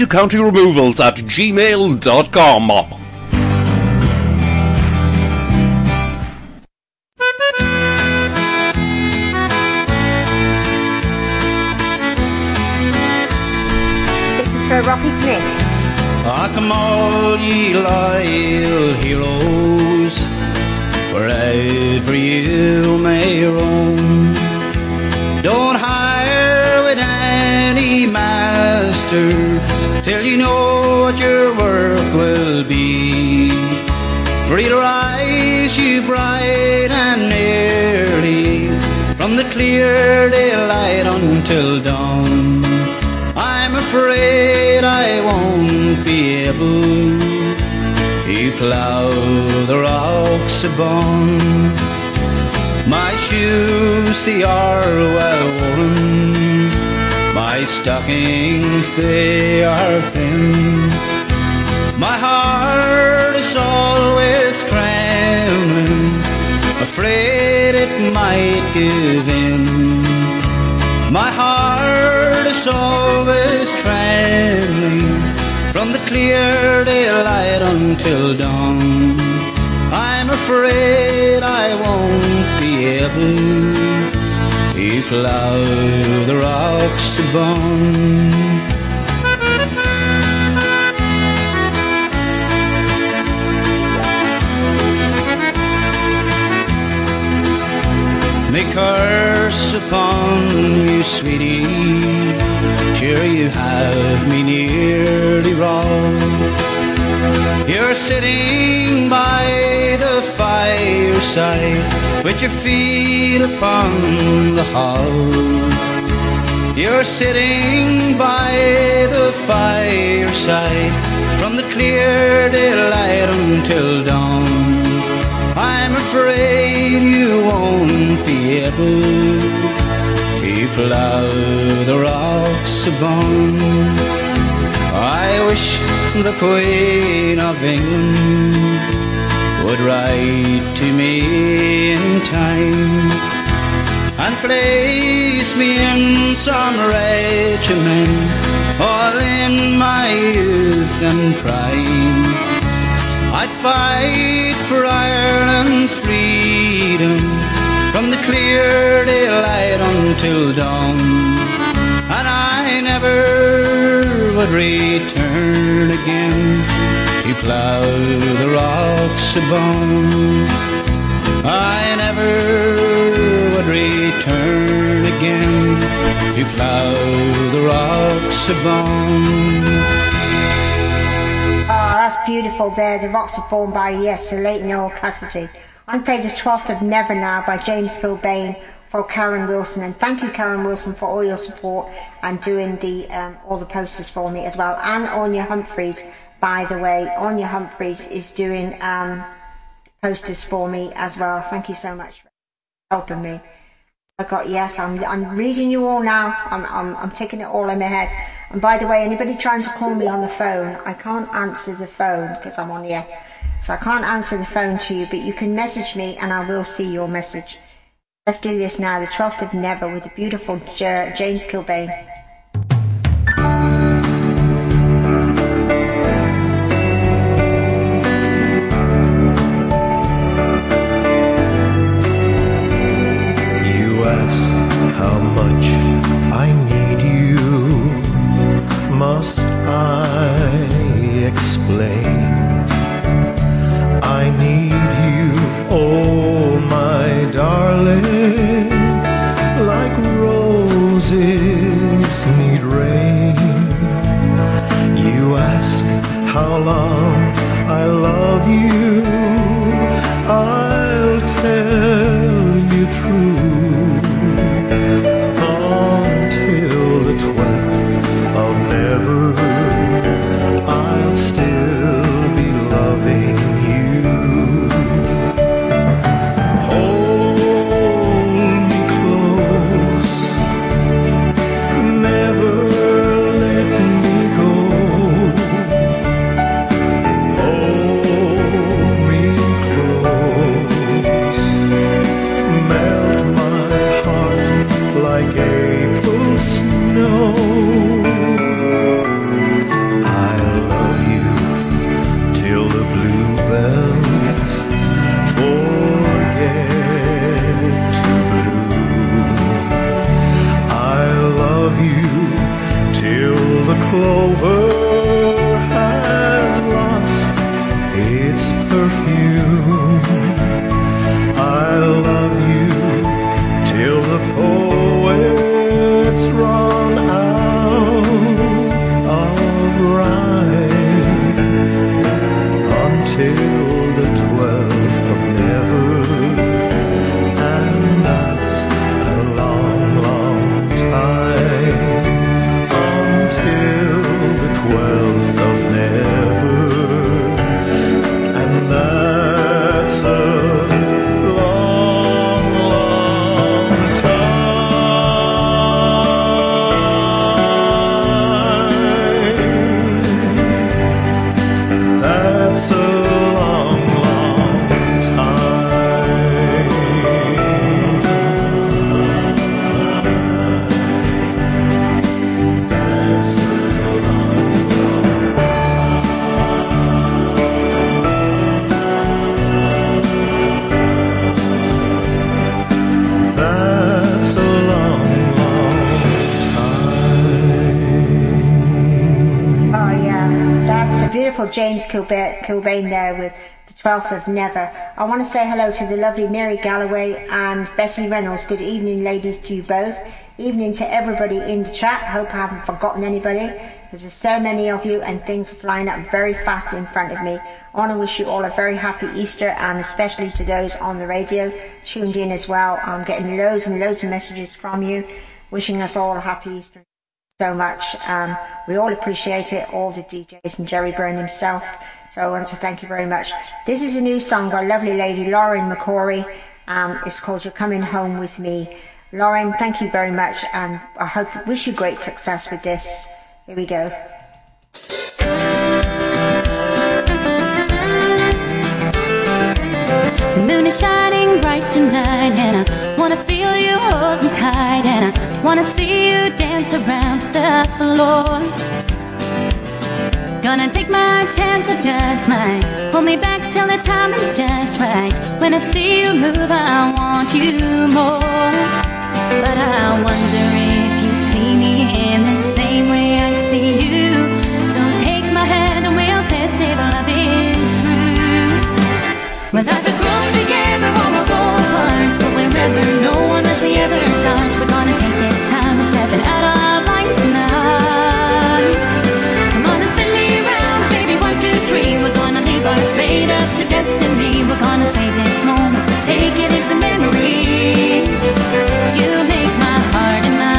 countytocountyremovals@gmail.com. This is for Rocky Smith. Ah, come all ye loyal heroes, wherever you may roam. Don't hire with any master till you know what your work will be. For he'll rise you bright and early from the clear daylight until dawn. I'm afraid I won't be able to plough the rocks above. My shoes, they are well worn, my stockings, they are thin. My heart is always trembling, afraid it might give in. My heart is always trembling from the clear daylight until dawn. I'm afraid I won't be able to plough the rocks above. May curse upon you, sweetie, sure you have me nearly wrong. You're sitting by the fireside with your feet upon the hob. You're sitting by the fireside from the clear daylight until dawn. I'm afraid you won't be able to plough the rocks above. I wish the Queen of England would write to me in time and place me in some regiment, all in my youth and prime. I'd fight for Ireland's freedom from the clear daylight until dawn, and I never would return again to plough the rocks above. I never would return again to plough the rocks above. That's beautiful there. The Rocks Are Formed by, yes, the late Noel Cassidy. I'm playing the 12th of Never now by James Kilbane for Karen Wilson. And thank you, Karen Wilson, for all your support and doing the all the posters for me as well. And Anya Humphreys, by the way. Anya Humphreys is doing posters for me as well. Thank you so much for helping me. I got, yes, I'm reading you all now. I'm taking it all in my head. And by the way, anybody trying to call me on the phone, I can't answer the phone because I'm on the air. So I can't answer the phone to you, but you can message me and I will see your message. Let's do this now, the 12th of Never with the beautiful James Kilbane. roses need rain. You ask how long I love you, I'll tell you true. Until the 12th of never, I'll still be loving you. Hold me close, never let me go. Hold me close, melt my heart like April snow. I'll love you till the bluebells forget to bloom. I'll love you till the clover has lost its perfume. I'll love you till the poets run out of rhyme. Until the 12th of never, and that's a long, long time. Until the 12th of never, and that's a long, long time. That's a long, long time. That's a long, long time. That's a long, long time. Oh yeah, that's the beautiful James Kilbane there with the 12th of Never. I want to say hello to the lovely Mary Galloway and Betty Reynolds. Good evening, ladies, to you both. Evening to everybody in the chat. Hope I haven't forgotten anybody. There's so many of you and things are flying up very fast in front of me. I want to wish you all a very happy Easter, and especially to those on the radio tuned in as well. I'm getting loads and loads of messages from you wishing us all a happy Easter. So much. We all appreciate it, all the DJs and Jerry Byrne himself. So I want to thank you very much. This is a new song by a lovely lady, Lauren McCory. It's called You're Coming Home With Me. Lauren, thank you very much, and I wish you great success with this. Here we go. The moon is shining bright tonight, and I wanna feel you hold me tight, and I wanna see you dance around the floor. Gonna take my chance, I just might. Hold me back till the time is just right. When I see you move, I want you more. But I wonder if you see me in the same way I see you. So take my hand and we'll test if love is true. Without the grow together, all will go apart. But wherever, no one as we ever start. We're gonna take this time, we're stepping out of line tonight. Come on and spin me around, baby, 1, 2, 3. We're gonna leave our fate up to destiny. We're gonna save this moment, take it into memories. You make my heart and my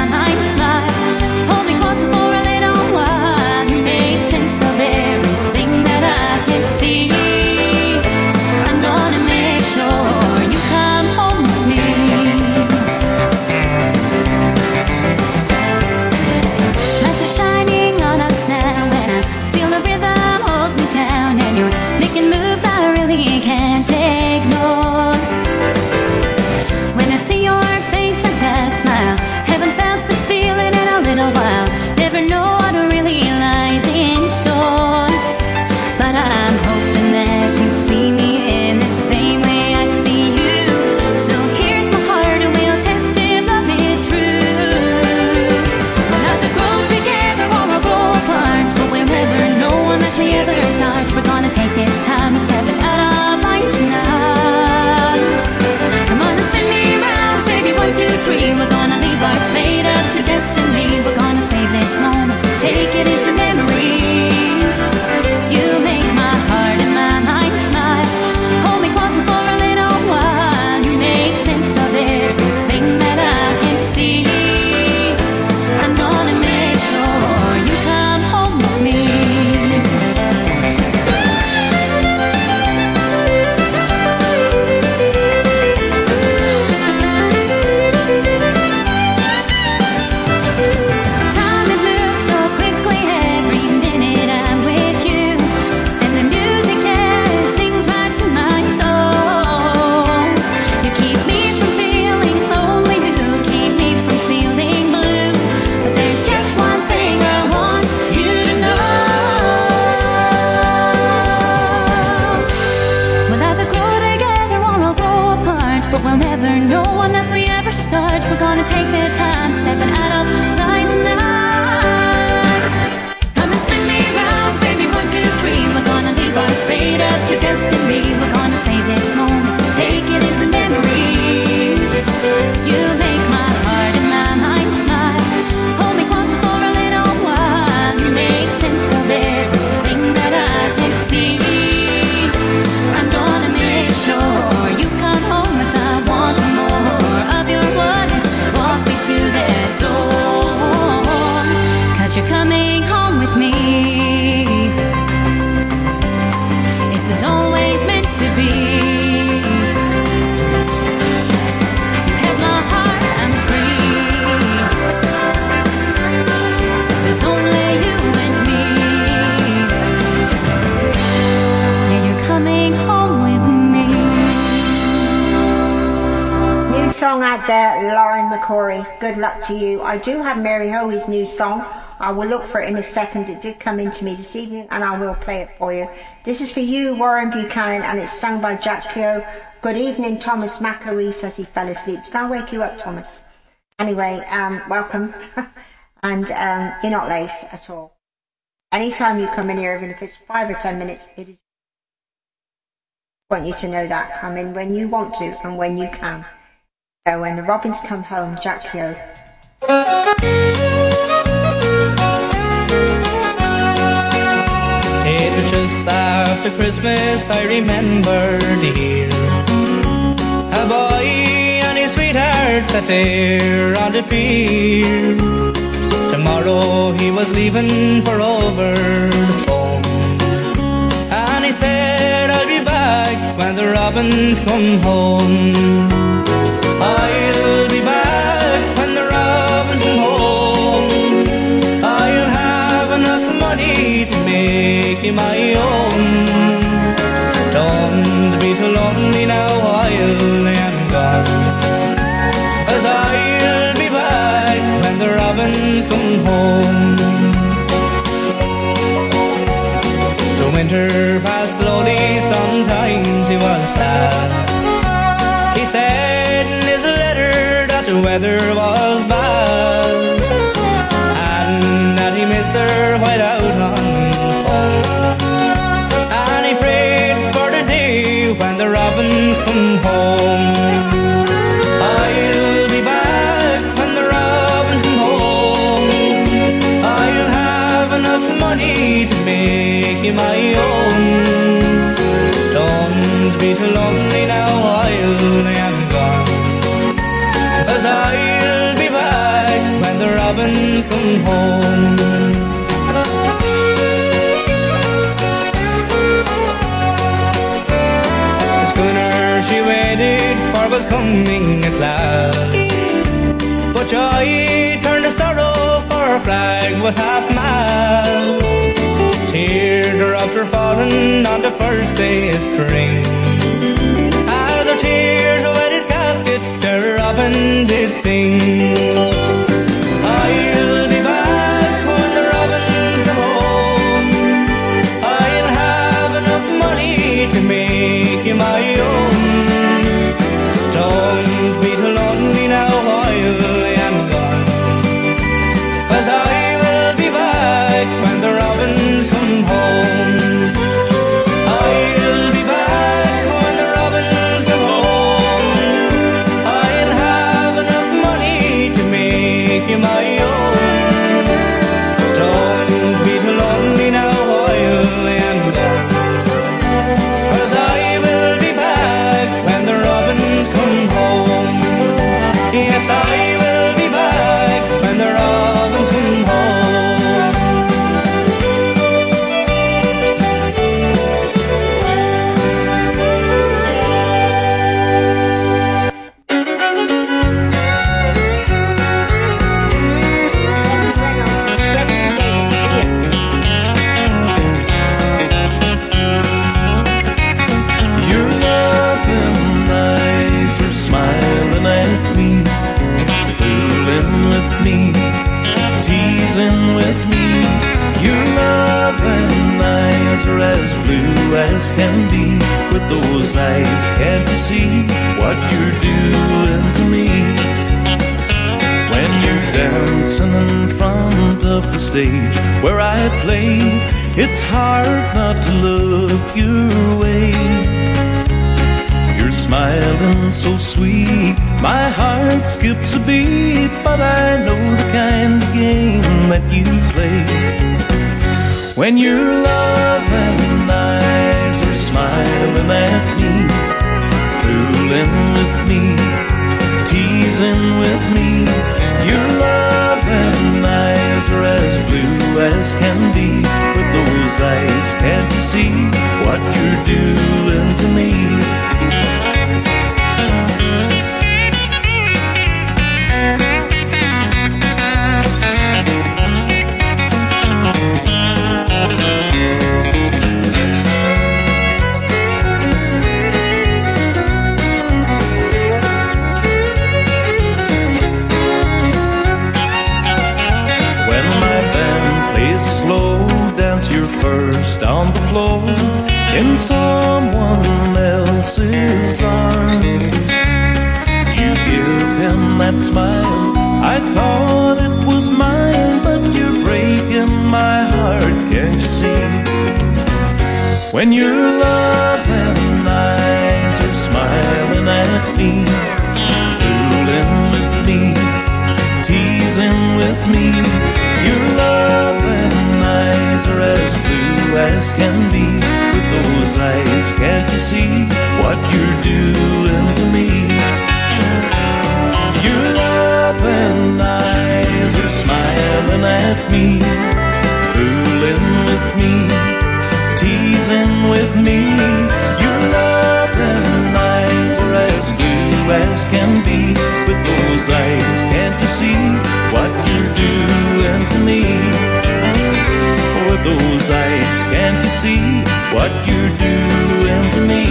good luck to you. I do have Mary Hoey's new song. I will look for it in a second. It did come in to me this evening, and I will play it for you. This is for you, Warren Buchanan, and it's sung by Jack Keogh. Good evening, Thomas McElroy says he fell asleep. Did I wake you up, Thomas? Anyway, welcome. And you're not late at all. Anytime you come in here, even if it's 5 or 10 minutes, it is. I want you to know that. Come in when you want to and when you can. So when the robins come home, Jack Keogh. It was just after Christmas, I remember the year. A boy and his sweetheart sat there on the pier. Tomorrow he was leaving for over the phone, and he said, I'll be back when the robins come home. I'll be back when the robins come home. I'll have enough money to make you my own. Don't be too lonely now while I am gone, 'cause I'll be back when the robins come home. The winter passed slowly, sometimes he was sad. He said in his letter that the weather was bad, and that he missed her while out on the phone. And he prayed for the day when the robins come home. I'll be back when the robins come home. I'll have enough money to make you my own. Don't be too lonely now while I am gone, 'cause I'll be back when the robins come home. The schooner she waited for was coming at last, but joy turned to sorrow, for her flag was half-mast. Teardrops were falling on the first day of spring. As her tears wet his casket, the robin did sing. I'll be back when the robins come home. I'll have enough money to make you my own. Don't be too lonely now while I am gone, 'cause I will be back when the robins come home. I'll be back when the robins come home. I'll have enough money to make you my own. Don't be too lonely now while I am gone, 'cause I will be back when the robins come home. Yes, I will be back when the robins come home. Your loving eyes are smiling at me, fooling with me, teasing with me. Your loving eyes are as blue as can be. With those eyes, can't you see what you're doing to me? When you're dancing in front of the stage where I play, it's hard not to look your way. You're smiling so sweet, my heart skips a beat, but I know the kind of game that you play. When your loving eyes are smiling at me, fooling with me, teasing with me. Your loving eyes are as blue as can be. With those eyes, can't you see what you're doing to me? since you're first on the floor in someone else's arms. You give him that smile, I thought it was mine, but you're breaking my heart, can't you see? When your loving eyes are smiling at me, fooling with me, teasing with me, your loving eyes are as blue as can be. With those eyes, can't you see what you're doing to me? Your loving eyes are smiling at me, fooling with me, teasing with me. Your loving eyes are as blue as can be. With those eyes, can't you see what you're doing to me? With those eyes, can't you see what you're doing to me?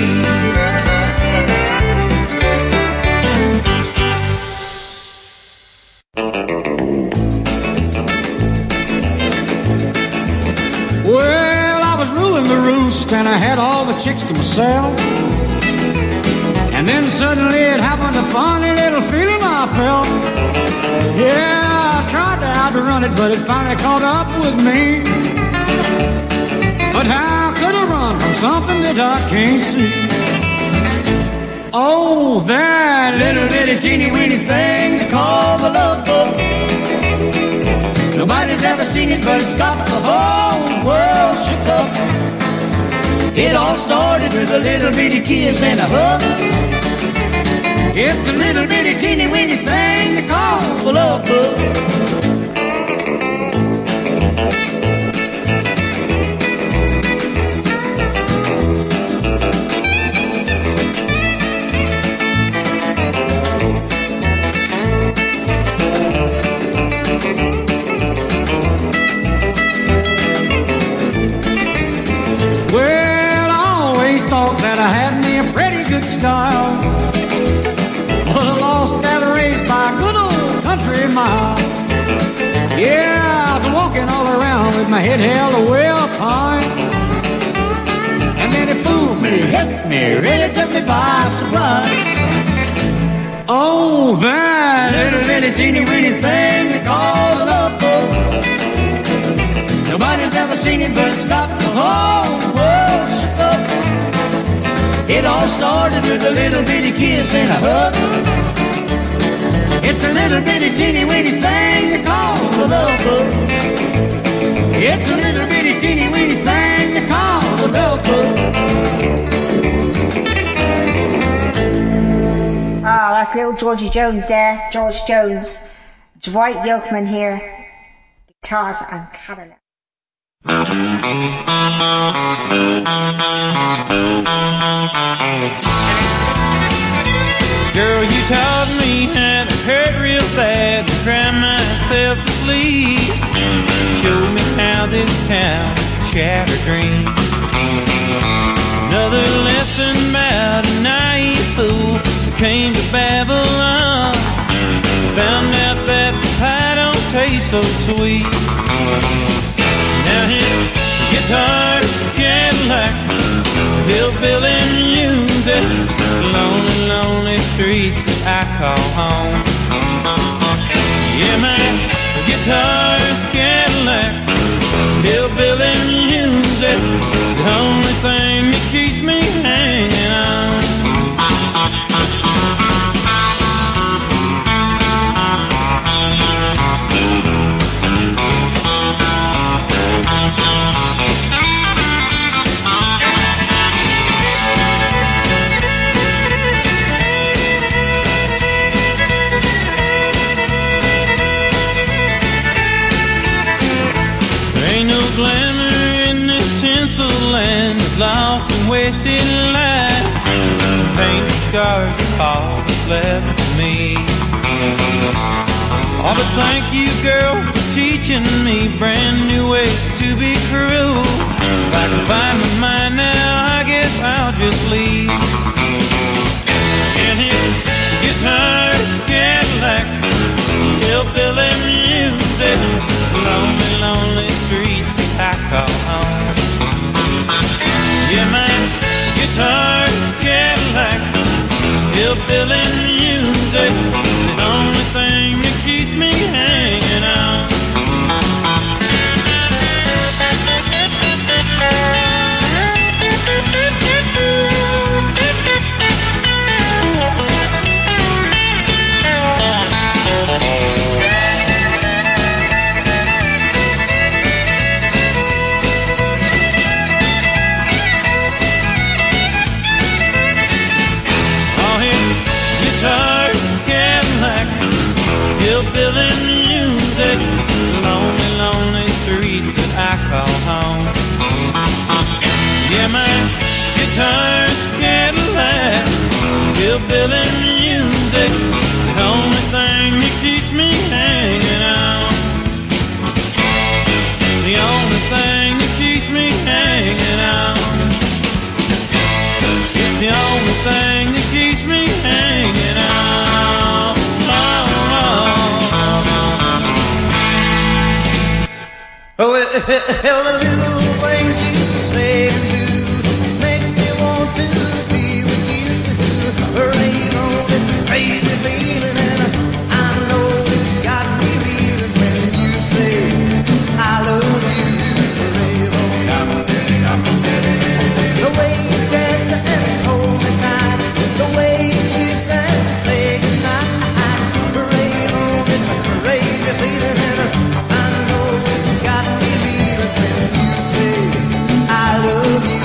Well, I was ruling the roost and I had all the chicks to myself. And then suddenly it happened, a funny little feeling I felt. Yeah, I tried to outrun it, but it finally caught up with me. But how could I run from something that I can't see? Oh, that little bitty teeny weeny thing they call the love book. Nobody's ever seen it, but it's got the whole world shook up. It all started with a little bitty kiss and a hug. It's a little bitty teeny weeny thing they call the love book. Well, I always thought that I had me a pretty good style, but I lost that race by a good old country mile. Yeah, I was walking all around with my head held way up high, and then it fooled me, hit me, really took me by surprise. Oh, that little bitty teeny weeny thing they call the love book. Nobody's ever seen it, but it's got the whole world shook up. It all started with a little bitty kiss and a hug. It's a little bitty teeny weeny thing they call the love book. It's a little bitty teeny weeny thing they call the love book. Ah, that's little Georgie Jones there, George Jones. Dwight Yoakman here, guitars and Cadillac. Girl, you taught me how to hurt real bad and cry myself to sleep. Showed me how this town shattered dreams. Another lesson about a naive fool who came to Babylon. Found out that the pie don't taste so sweet. Now his guitar's Cadillac, hillbilly music, lonely, lonely streets that I call home. Yeah, my guitar's Cadillac, hillbilly music, the only thing that keeps me hanging on. Land of lost and wasted life, painted scars are all that's left of me. Oh, but thank you, girl, for teaching me brand new ways to be cruel. If I can find my mind now, I guess I'll just leave. And his guitars, Cadillacs, hillbilly music, lonely, lonely streets that I call home. Well, the little things you say and do make me want to be with you. Rain on this crazy feeling, and I know it's got me reeling when you say I love you. Rain on. The way you dance and hold me tight, the way you kiss and say goodnight. Rain on this crazy feeling, and I know it's got me reeling when you say I love you.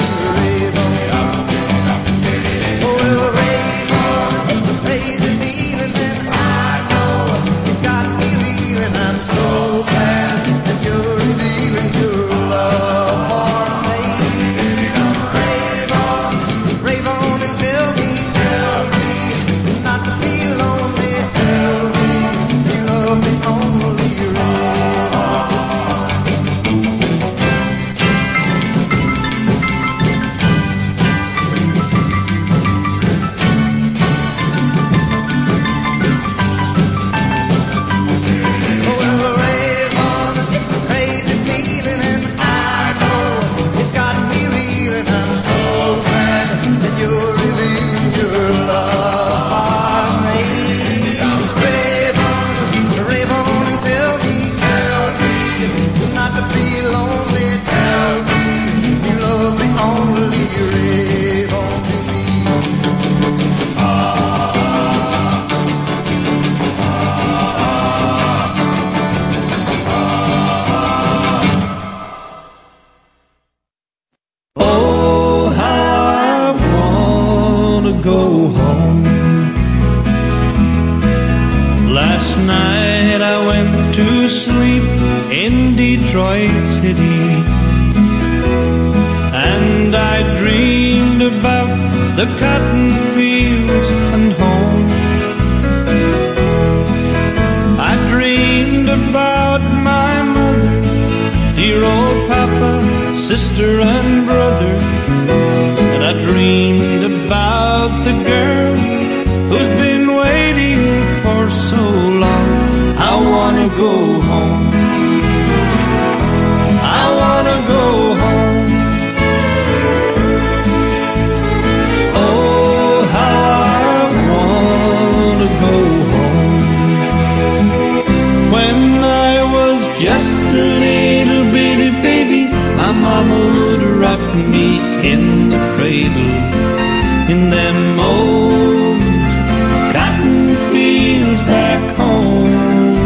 Last night I went to sleep in Detroit City, and I dreamed about the cotton fields and home. I dreamed about my mother, dear old papa, sister and brother, and I dreamed about the girl who's been waiting for so long. I wanna go home. I wanna go home. Oh, how I wanna go home. When I was just a little bitty baby, my mama would rock me in the cradle in them old cotton fields back home.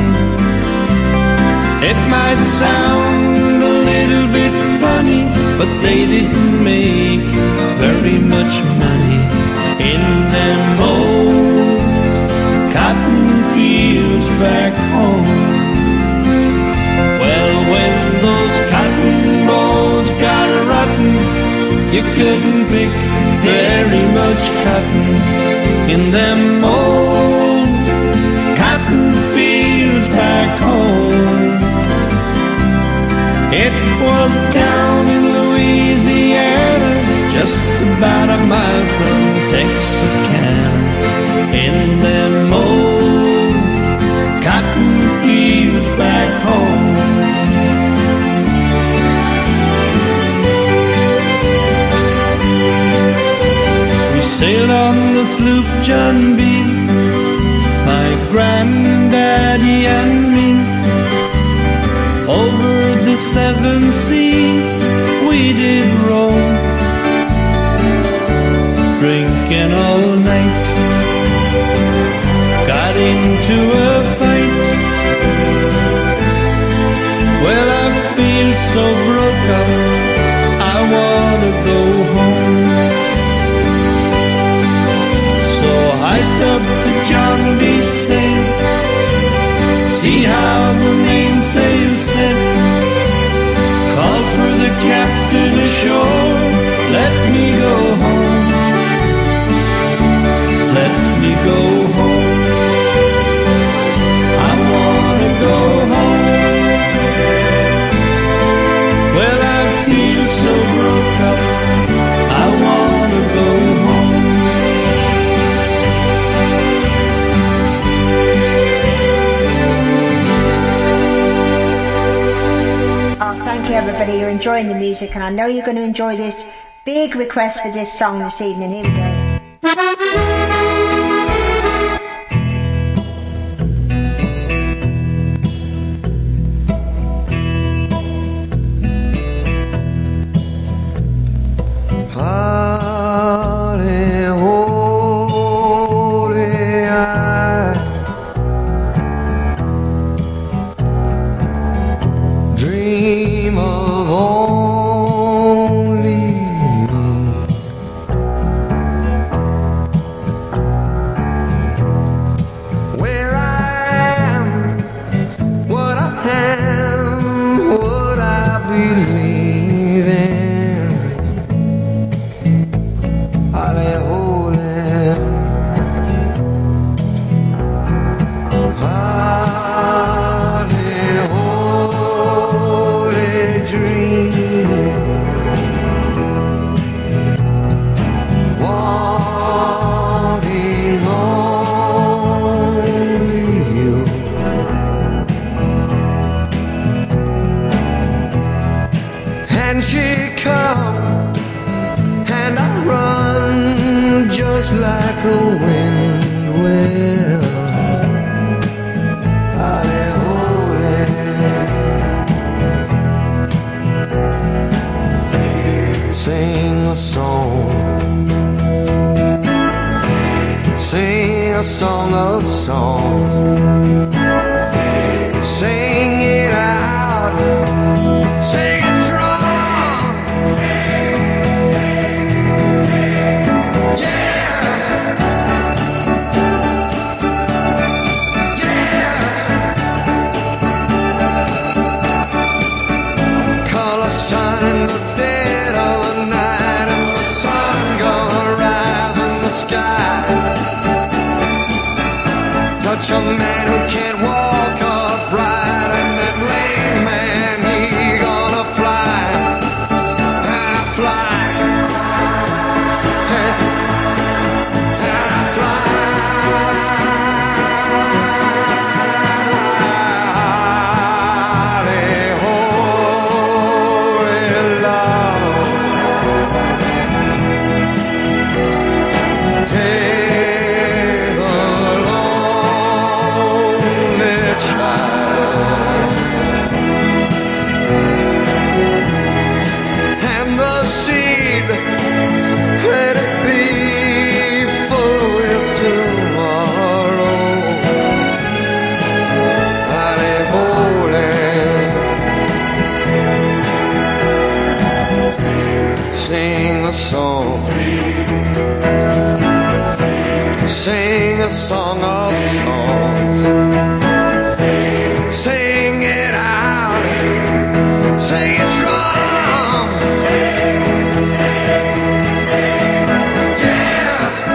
It might sound a little bit funny, but they didn't make very much money in them old cotton fields back home. Well, when those cotton bolls got rotten, you couldn't pick very much cotton in them old cotton fields back home. It was down in Louisiana, just about a mile from Texarkana, in them old cotton fields back home. Sailed on the sloop John B., my granddaddy and me. Over the 7 seas we did roam, drinking all night. Got into a fight. Well, I feel so broke up, I wanna go home. Iced up the John B. sail, see how the mainsail set. Called for the captain ashore, let me go home, let me go home. I wanna go home. Well, I feel so broke up, I wanna go home. everybody. You're enjoying the music, and I know you're going to enjoy this big request for this song this evening. Here we go. Holly, holy eyes, dream of only me. Where I am, what I am, what I believe in. Holly, holy, holly, holy dream, wanting only you. And she comes and I run just like the wind will. Holly, holy, sing a song, sing a song of songs, sing it out, sing it strong. Sun in the dead of the night, and the sun gonna rise in the sky. Touch a man who can't walk upright, and that lame man, he gonna fly. And I fly, and I fly. Take a lonely child, and the seed, let it be full with tomorrow. Holly, holy, sing a song, sing a song of songs, sing it out, sing it strong. Yeah,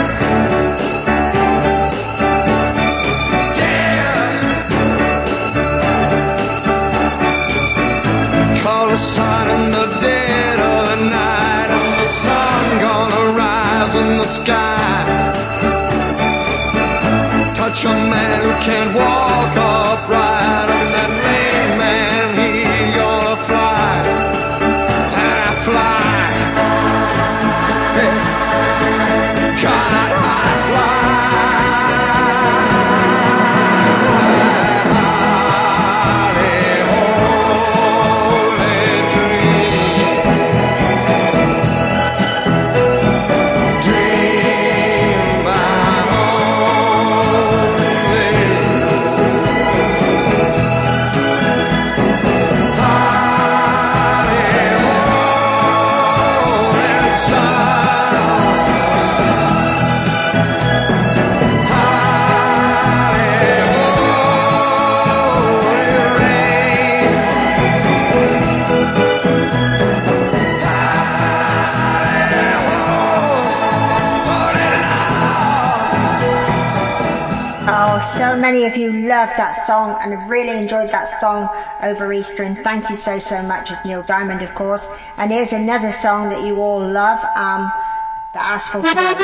yeah. Call the sun in the dead of the night, and the sun gonna rise in the sky. Touch a man who can't walk upright, and that lame man, he gonna fly. And I fly, God, I fly. Holly, holy dream, dream about So many of you loved that song and have really enjoyed that song over Easter, and thank you so much. It's Neil Diamond, of course. And here's another song that you all love, The Asphalt Road.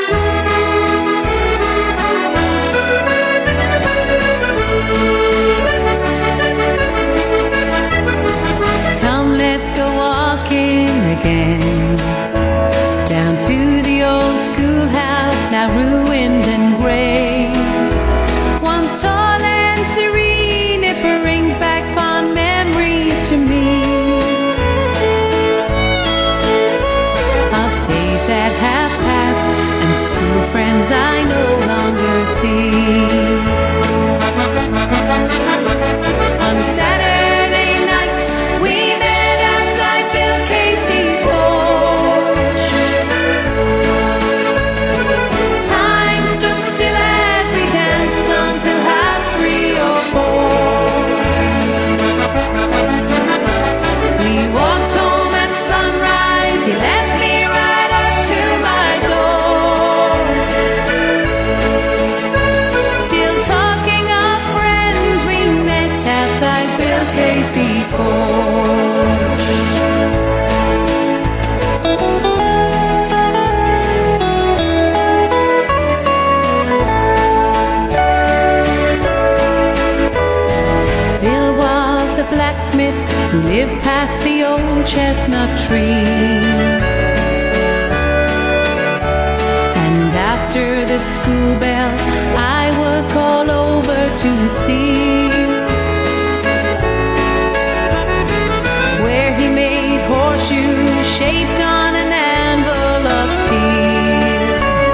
Come, let's go on sea. On Saturday nights we met outside Bill Casey's porch. Time stood still as we danced until half 3 or 4. We walked home at sunrise. He left me right up to my door. Still talking of friends we met outside Bill Casey's porch. Bill was the blacksmith who lived past the old chestnut tree. And after the school bell, I would call over to see where he made horseshoes shaped on an anvil of steel.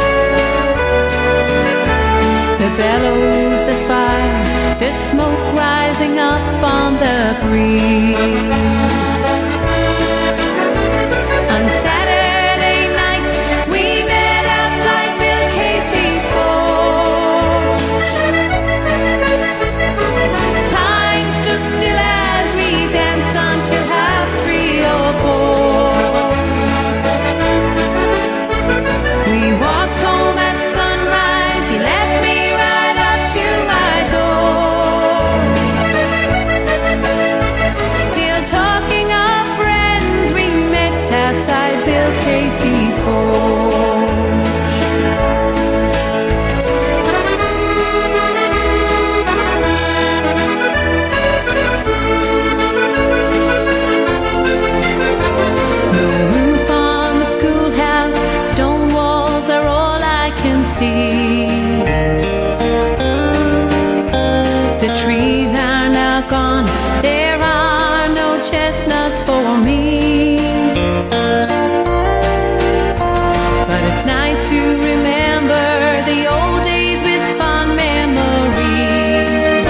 The bellows, the fire, the smoke rising up on the breeze. On Saturday nights we met outside Bill Casey's porch. Time stood still as we danced until half 3 or 4. We walked home at sunrise. He left me right up to my door. Still talking of friends we met outside Bill Casey's porch. No roof on the schoolhouse, stone walls are all I can see. The trees are now gone, there are no chestnuts for me. But it's nice to remember the old days with fond memories.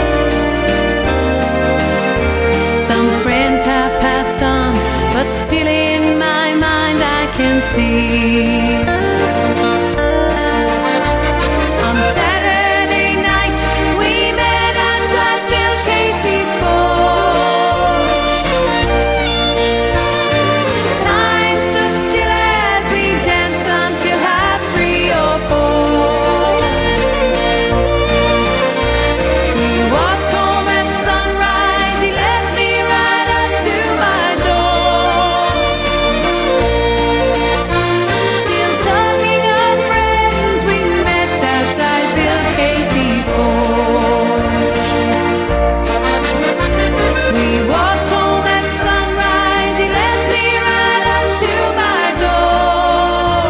Some friends have passed on, but still in my mind I can see. On Saturday nights we met outside Bill Casey's porch. Time stood still as we danced until half 3 or 4. We walked home at sunrise. He left me right up to my door. Still talking of friends we met outside Bill Casey's porch. We walked home at sunrise. He left me right up to my door.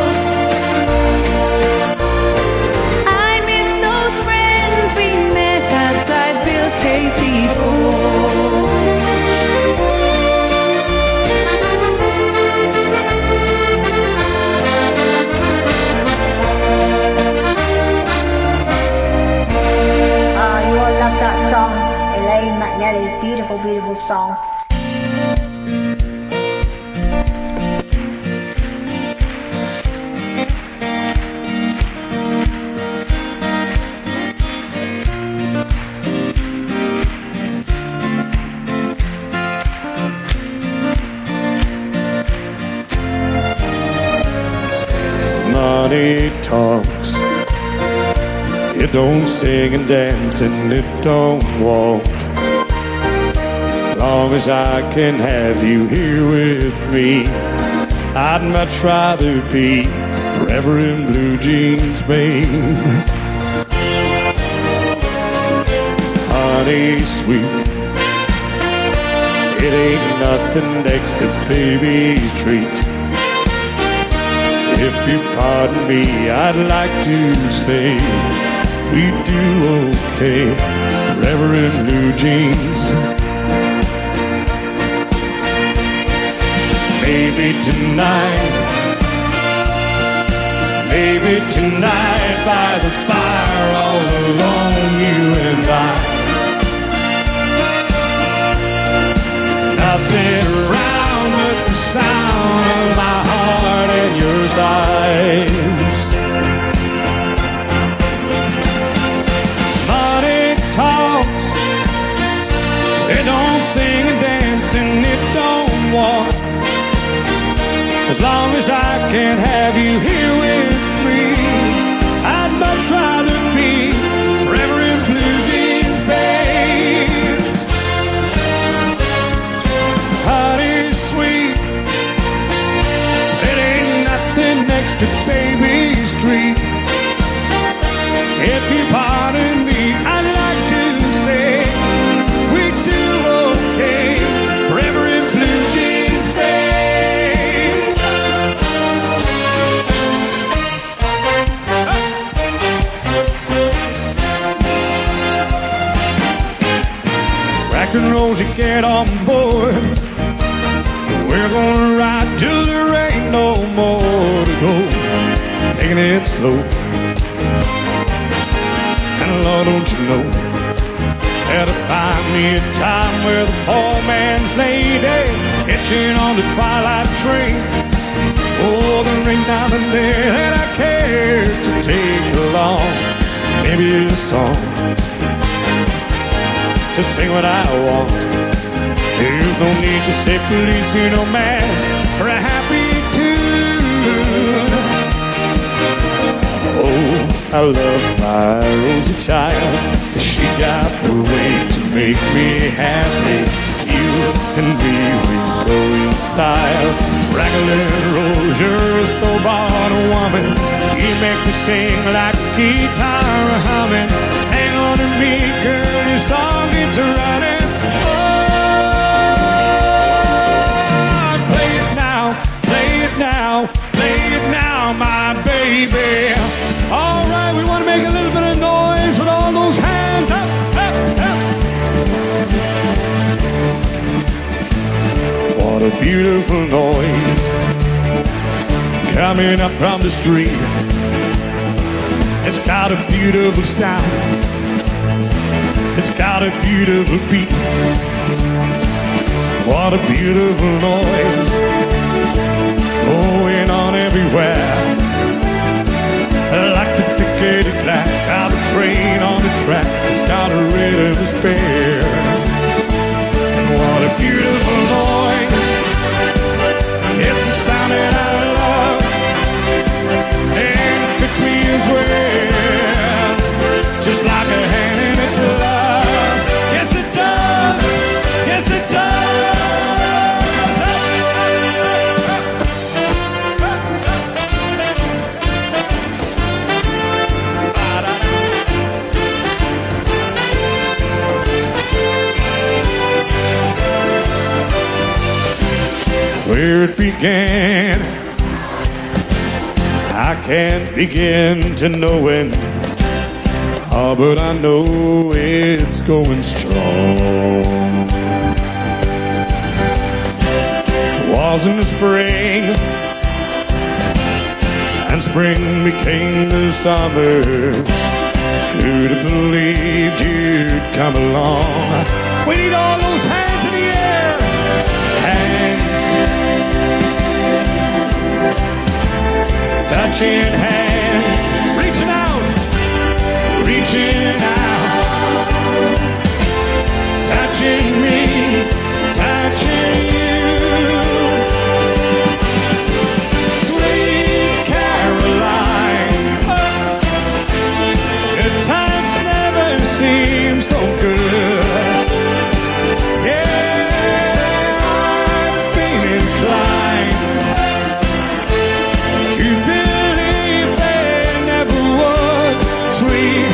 I miss those friends we met outside Bill Casey's porch. You all love that song, Elaine McNally. Beautiful, beautiful song. Money talks. It don't sing and dance and it don't walk. Long as I can have you here with me, I'd much rather be forever in blue jeans, babe. Honey sweet, it ain't nothing next to baby's treat. If you pardon me, I'd like to say we do okay forever in blue jeans. Maybe tonight Maybe tonight by the fire, all alone, you and I. Nothing around but the sound of my heart and your sighs. Money talks, it don't sing and dance and it don't walk. As long as I can have you here with me, I'd much rather be forever in blue jeans, babe. Honey, sweet, it ain't nothing next to Baby Street. If you pardon me, I'd like to say we do okay, forever in blue jeans, babe. Rock and Rosie, get on board. We're gonna ride till there ain't no more to go. Taking it slow. And Lord, don't you know, better find me a time where the poor man's lady hitching on the twilight train. Oh, there ain't nothing there that I care to take along. Maybe a song to sing what I want. There's no need to say please, you know, man, for a happy tune. Oh, I love my Rosie child. She got the way to make me happy. You and me, we go in style. Raglan Rose, you're a store-bought woman. You make me sing like a guitar humming. Hang on to me, girl, your song gets running. Oh, play it now, play it now, play it now, my baby. All right, we want to make a little bit of noise with all those hands up, up, up. What a beautiful noise coming up from the street. It's got a beautiful sound. It's got a beautiful beat. What a beautiful noise going on everywhere. Like the tickety clack of a train on the track. It's got a rhythm to spare. And what a beautiful noise. It's a sound that I love, and it fits me as well, just like a hand in a glove. Yes it does, yes it does. Where it began, I can't begin to know it. Oh, but I know it's going strong. It was in the spring, and spring became the summer. Who'd have believed you'd come along? We need all those hands in the air. Hands, touching hands, reaching out, reaching out, touching me, touching you. Sweet Caroline, good times never seem so good. Yeah, I've been inclined to believe they never would. Sweet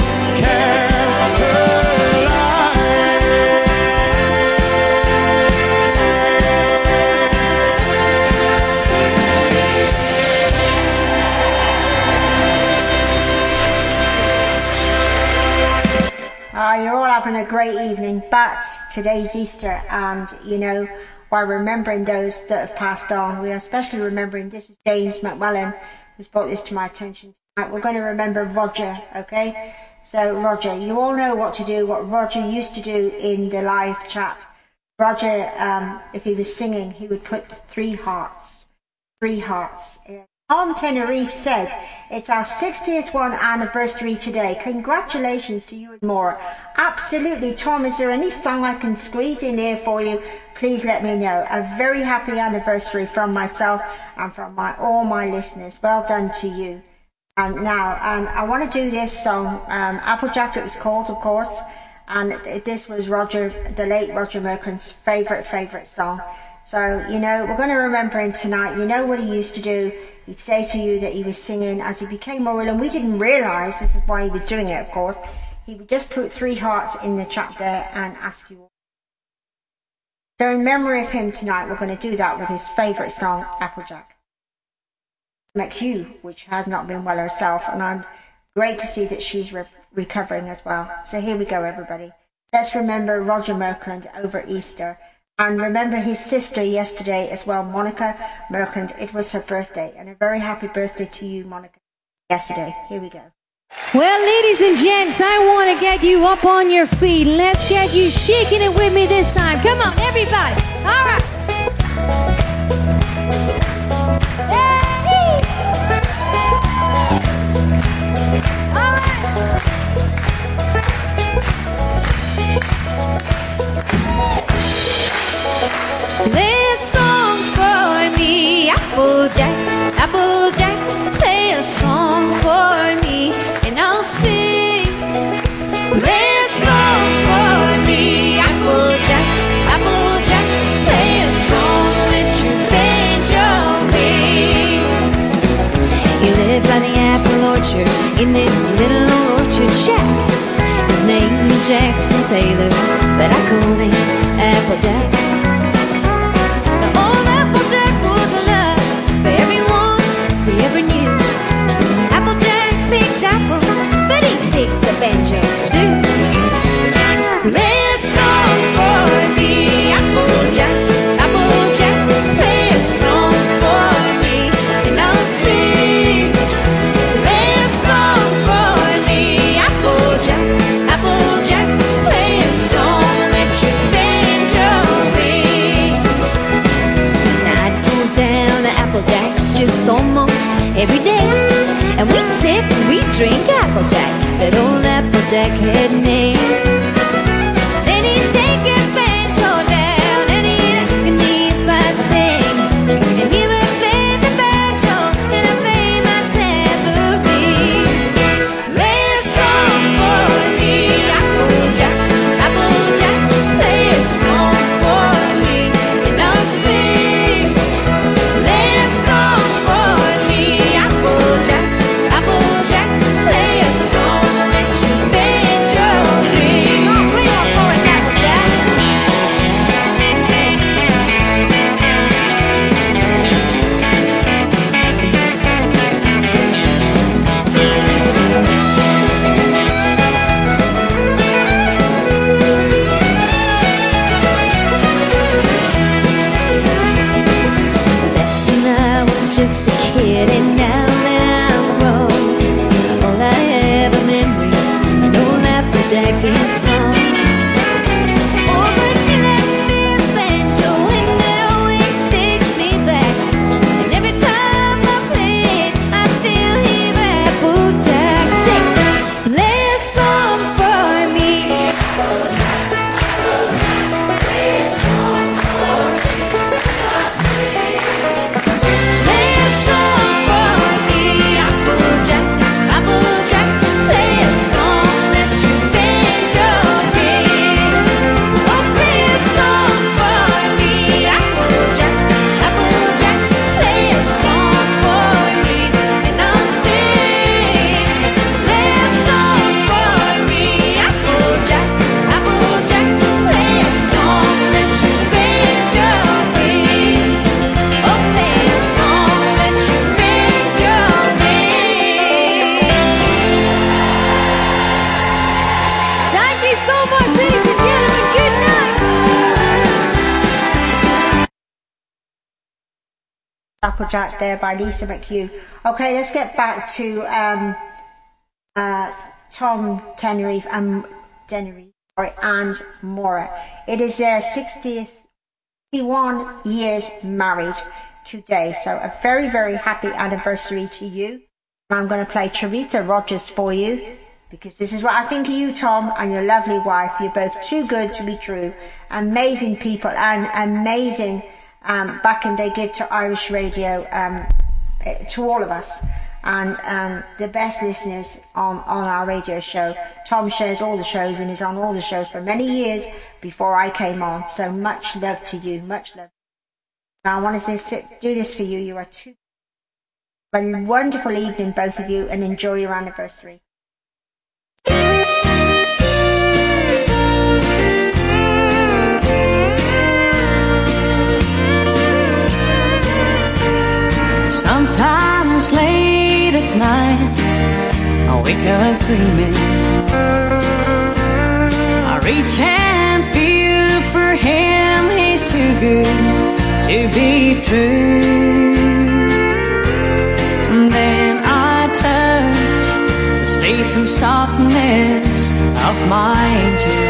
You're all having a great evening, but today's Easter, and you know, while remembering those that have passed on, we are especially remembering, this is James McMullen who's brought this to my attention tonight. We're going to remember Roger, okay? So Roger, you all know what to do, what Roger used to do in the live chat. Roger, if he was singing, he would put 3 hearts. 3 hearts. Tom Tenerife says, it's our 60th anniversary today. Congratulations to you and more. Absolutely, Tom. Is there any song I can squeeze in here for you? Please let me know. A very happy anniversary from myself and from all my listeners. Well done to you. And now, I want to do this song. Applejack, it was called, of course. And this was Roger, the late Roger Merklin's favourite song. So, you know, we're going to remember him tonight. You know what he used to do. He'd say to you that he was singing as he became more ill, and we didn't realise this is why he was doing it, of course. He would just put 3 hearts in the chat there and ask you all. So in memory of him tonight, we're going to do that with his favourite song, Applejack. McHugh, which has not been well herself, and I'm great to see that she's recovering as well. So here we go, everybody. Let's remember Roger Merklin over Easter. And remember his sister yesterday as well, Monica Merkland. It was her birthday. And a very happy birthday to you, Monica, yesterday. Here we go. Well, ladies and gents, I want to get you up on your feet. Let's get you shaking it with me this time. Come on, everybody. All right. Hey! All right. Play a song for me, Applejack, Applejack. Play a song for me, and I'll sing. Play a song for me, Applejack, Applejack. Play a song with your banjo ring. He lived by the apple orchard in this little old orchard shack. His name was Jackson Taylor, but I call him Applejack. Applejack was loved by everyone he ever knew. Applejack picked apples, but he picked the banjo too. Play a song for me, Applejack, Applejack. Play a song for me, and I'll sing. Play a song for me, Applejack, Applejack. Play a song, let your banjo ring. Down to Applejack's just almost every day, and we'd sit and we'd drink Applejack, that old Applejack had made. Then he'd take his banjo down and he'd ask me if I'd sing, and he would play the banjo and I'd play my tambourine. Play a song for me, Applejack, Applejack. Play a song for me, and I'll sing. Play a song for me, Applejack, Applejack. Play a song with your banjo ring. Applejack there by Lisa McHugh. Okay, let's get back to Tom Tenerife and Maura. It is their 61 years married today, so a very, very happy anniversary to you. I'm going to play Teresa Rogers for you, because this is what I think of you, Tom, and your lovely wife. You're both too good to be true. Amazing people and amazing backing they give to Irish radio, to all of us, and the best listeners on our radio show. Tom shares all the shows and is on all the shows for many years before I came on. So much love to you, much love. Now I want to do this for you. You are too. Have a wonderful evening, both of you, and enjoy your anniversary. Sometimes late at night I wake up dreaming, I reach and feel for him. He's too good to be true. And then I touch the sleeping softness of my angel.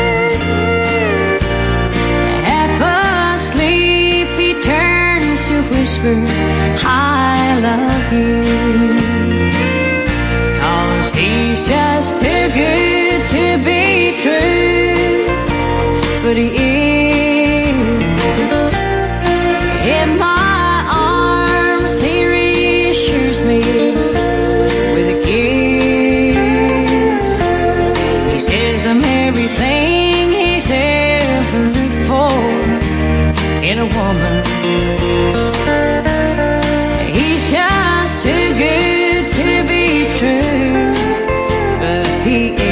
Half asleep he turns to whisper, I love you. 'Cause he's just too good to be true. But he is. In my arms he reassures me with a kiss. He says I'm everything he's ever looked for in a woman. He's just too good to be true, but he is.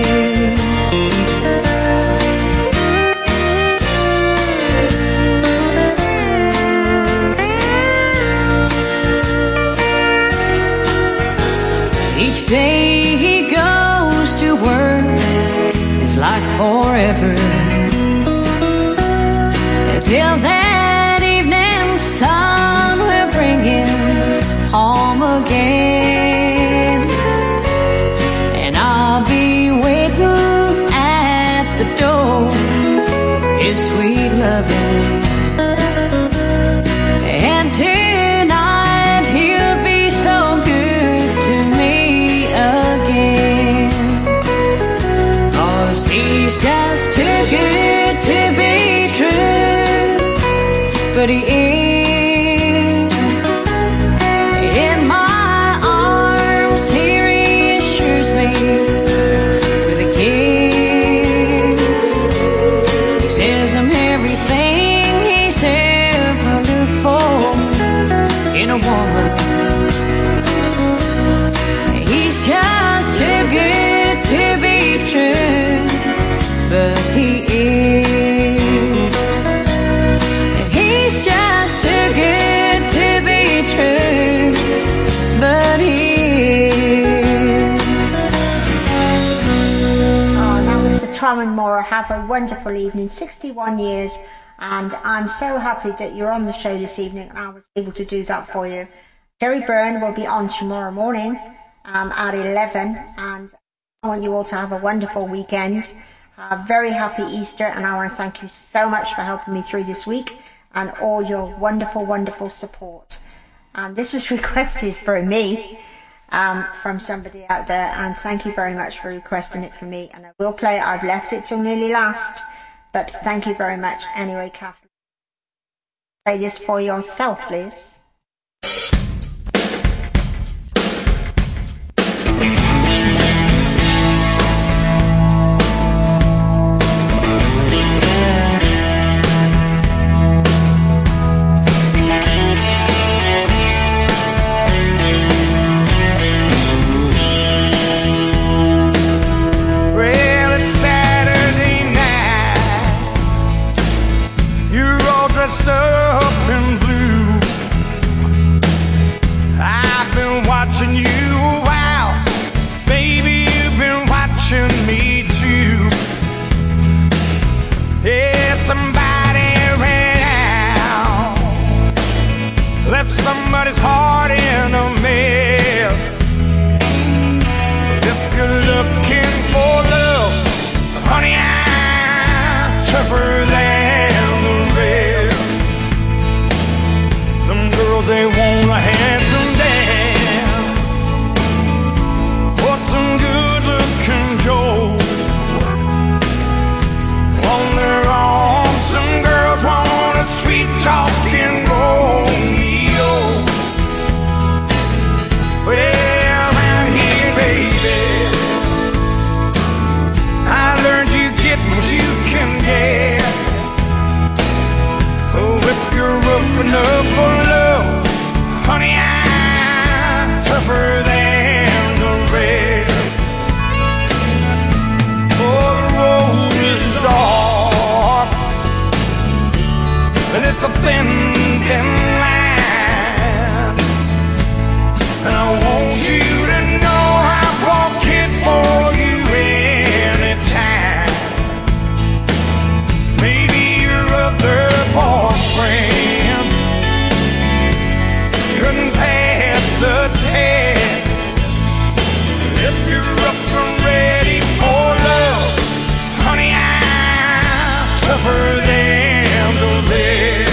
Each day he goes to work is like forever, till that evening sun will bring him home again. And I'll be waiting at the door, his sweet loving. And tonight he'll be so good to me again. 'Cause he's just too good to be true, but he is. In my arms he reassures me with a kiss. He says I'm everything he's ever looked for in a woman. He's just too good to be true, but he is. And he's just too good to be true, but he is. Oh, that was for Tom and Maura. Have a wonderful evening. 61 years, and I'm so happy that you're on the show this evening and I was able to do that for you. Terry Byrne will be on tomorrow morning at 11, and I want you all to have a wonderful weekend. Very happy Easter, and I want to thank you so much for helping me through this week and all your wonderful, wonderful support. This was requested for me from somebody out there, and thank you very much for requesting it for me, and I will play it. I've left it till nearly last, but thank you very much anyway, Kathleen. Play this for yourself, please. Somebody rough enough for love, honey, I'm tougher than the rest. Oh, the road is dark, and it's a thin, thin line, and I want you to know I'll walk it for you anytime. Maybe your other boyfriend couldn't pass the test. If you're up and ready for love, honey, I'm tougher than the rest.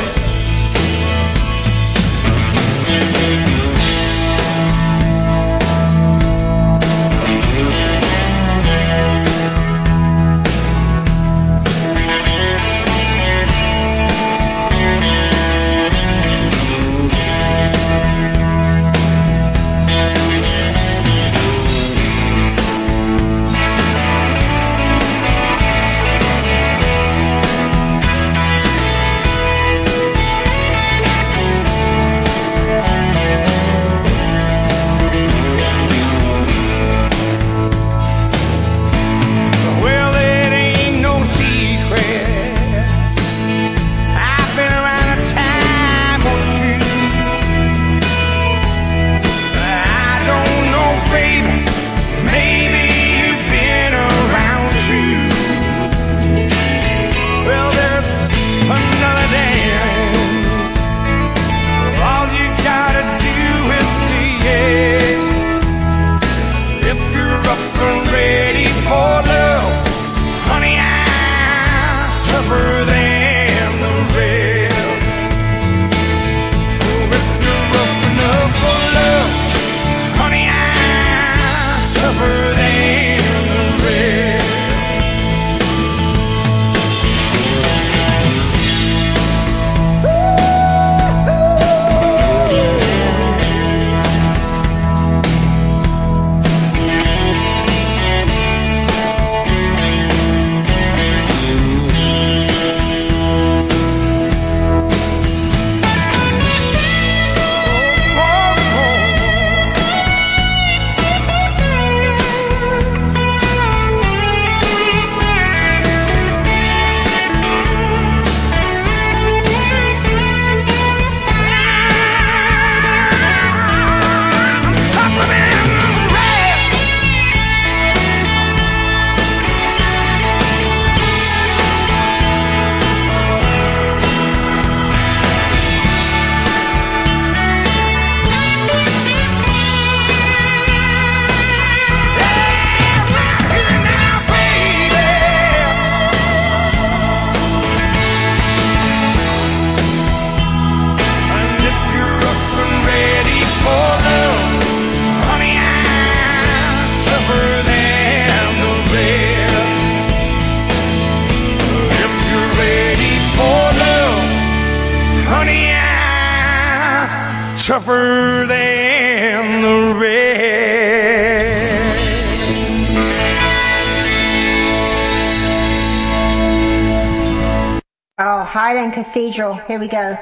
Tougher than the rest. Oh, Highland Cathedral. Here we go.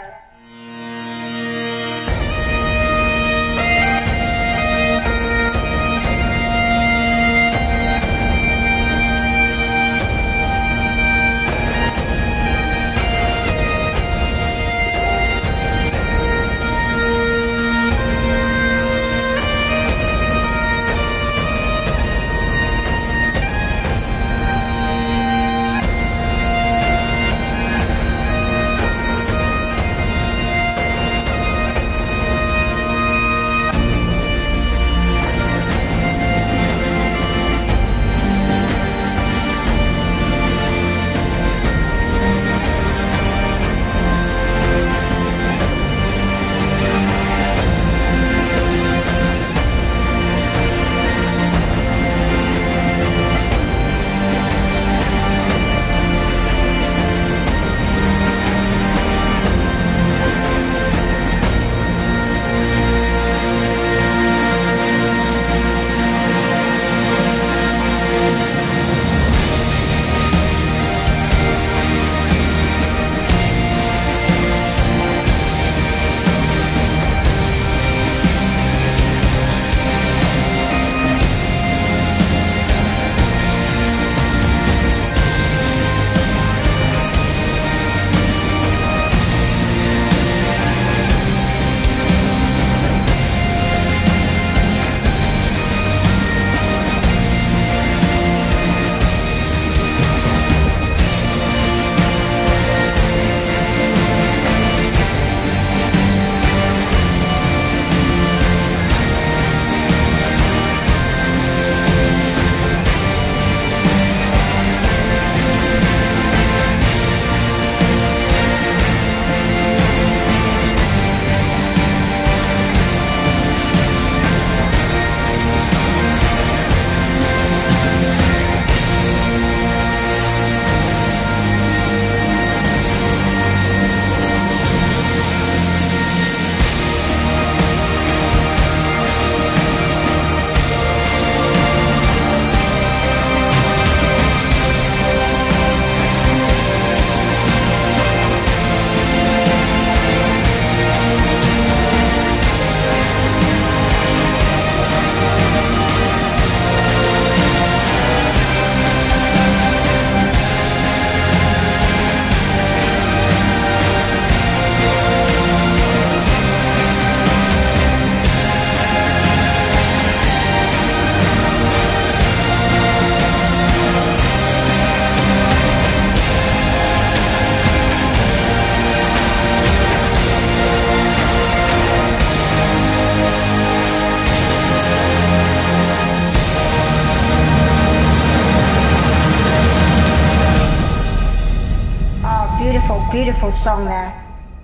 beautiful song there.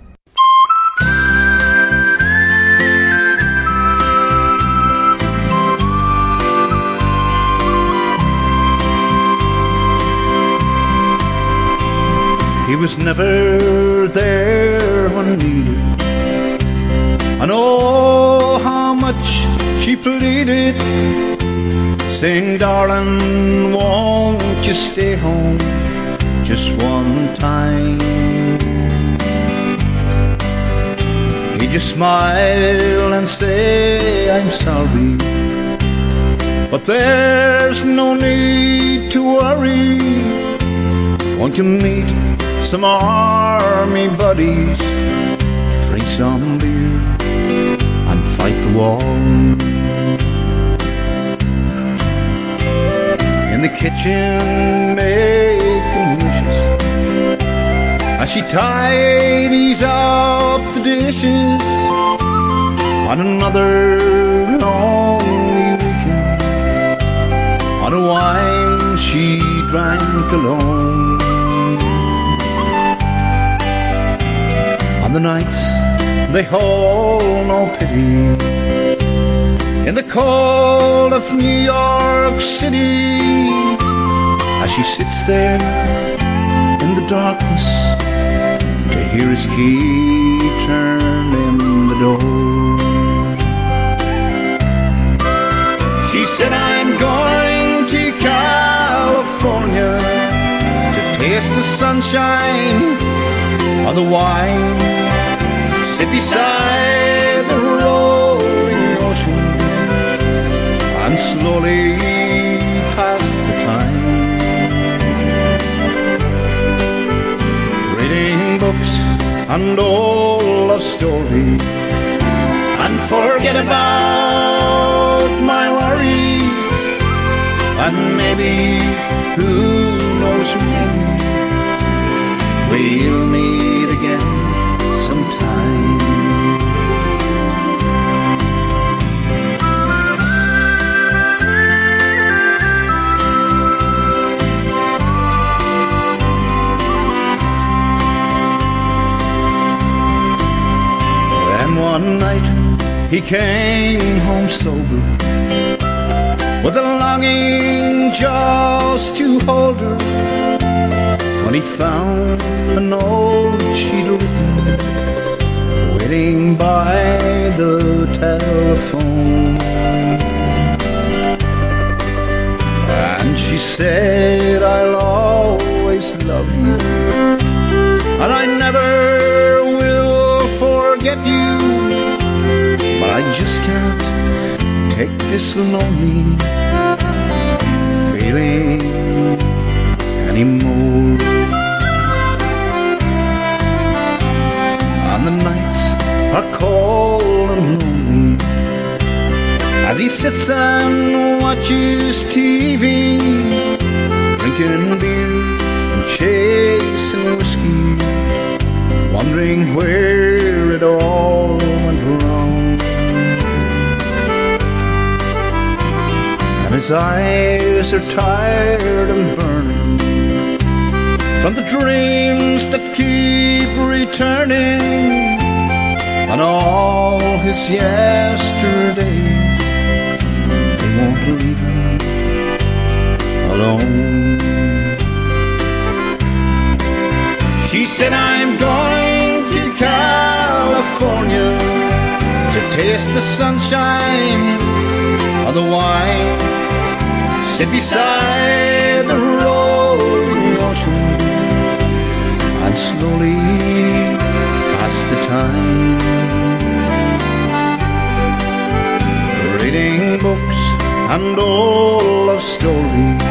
He was never there when needed, and oh, how much she pleaded, saying, darling, won't you stay home just one time? He'd just smile and say, I'm sorry, but there's no need to worry. Won't you meet some army buddies, drink some beer and fight the war? In the kitchen making wishes as she tidies up the dishes on another lonely weekend, on a wine she drank alone. On the nights they hold no pity, in the cold of New York City, as she sits there in the darkness to hear his key turn in the door. She said, I'm going to California to taste the sunshine of the wine, sit beside the rolling ocean and slowly pass the time, reading books and all love stories, and forget about my worry, and maybe, who knows, maybe we'll meet again sometime. One night he came home sober, with a longing just to hold her, when he found a note she'd written, waiting by the telephone. And she said, I'll always love you, and I never will forget you, but I just can't take this lonely feeling anymore. And the nights are cold and lonely as he sits and watches TV, drinking beer and chasing whiskey, wondering where it all went wrong. And his eyes are tired and burning from the dreams that keep returning, and all his yesterdays, they won't leave him alone. She said, I'm going to California to taste the sunshine of the wine, sit beside the rolling ocean and slowly pass the time, reading books and all love stories,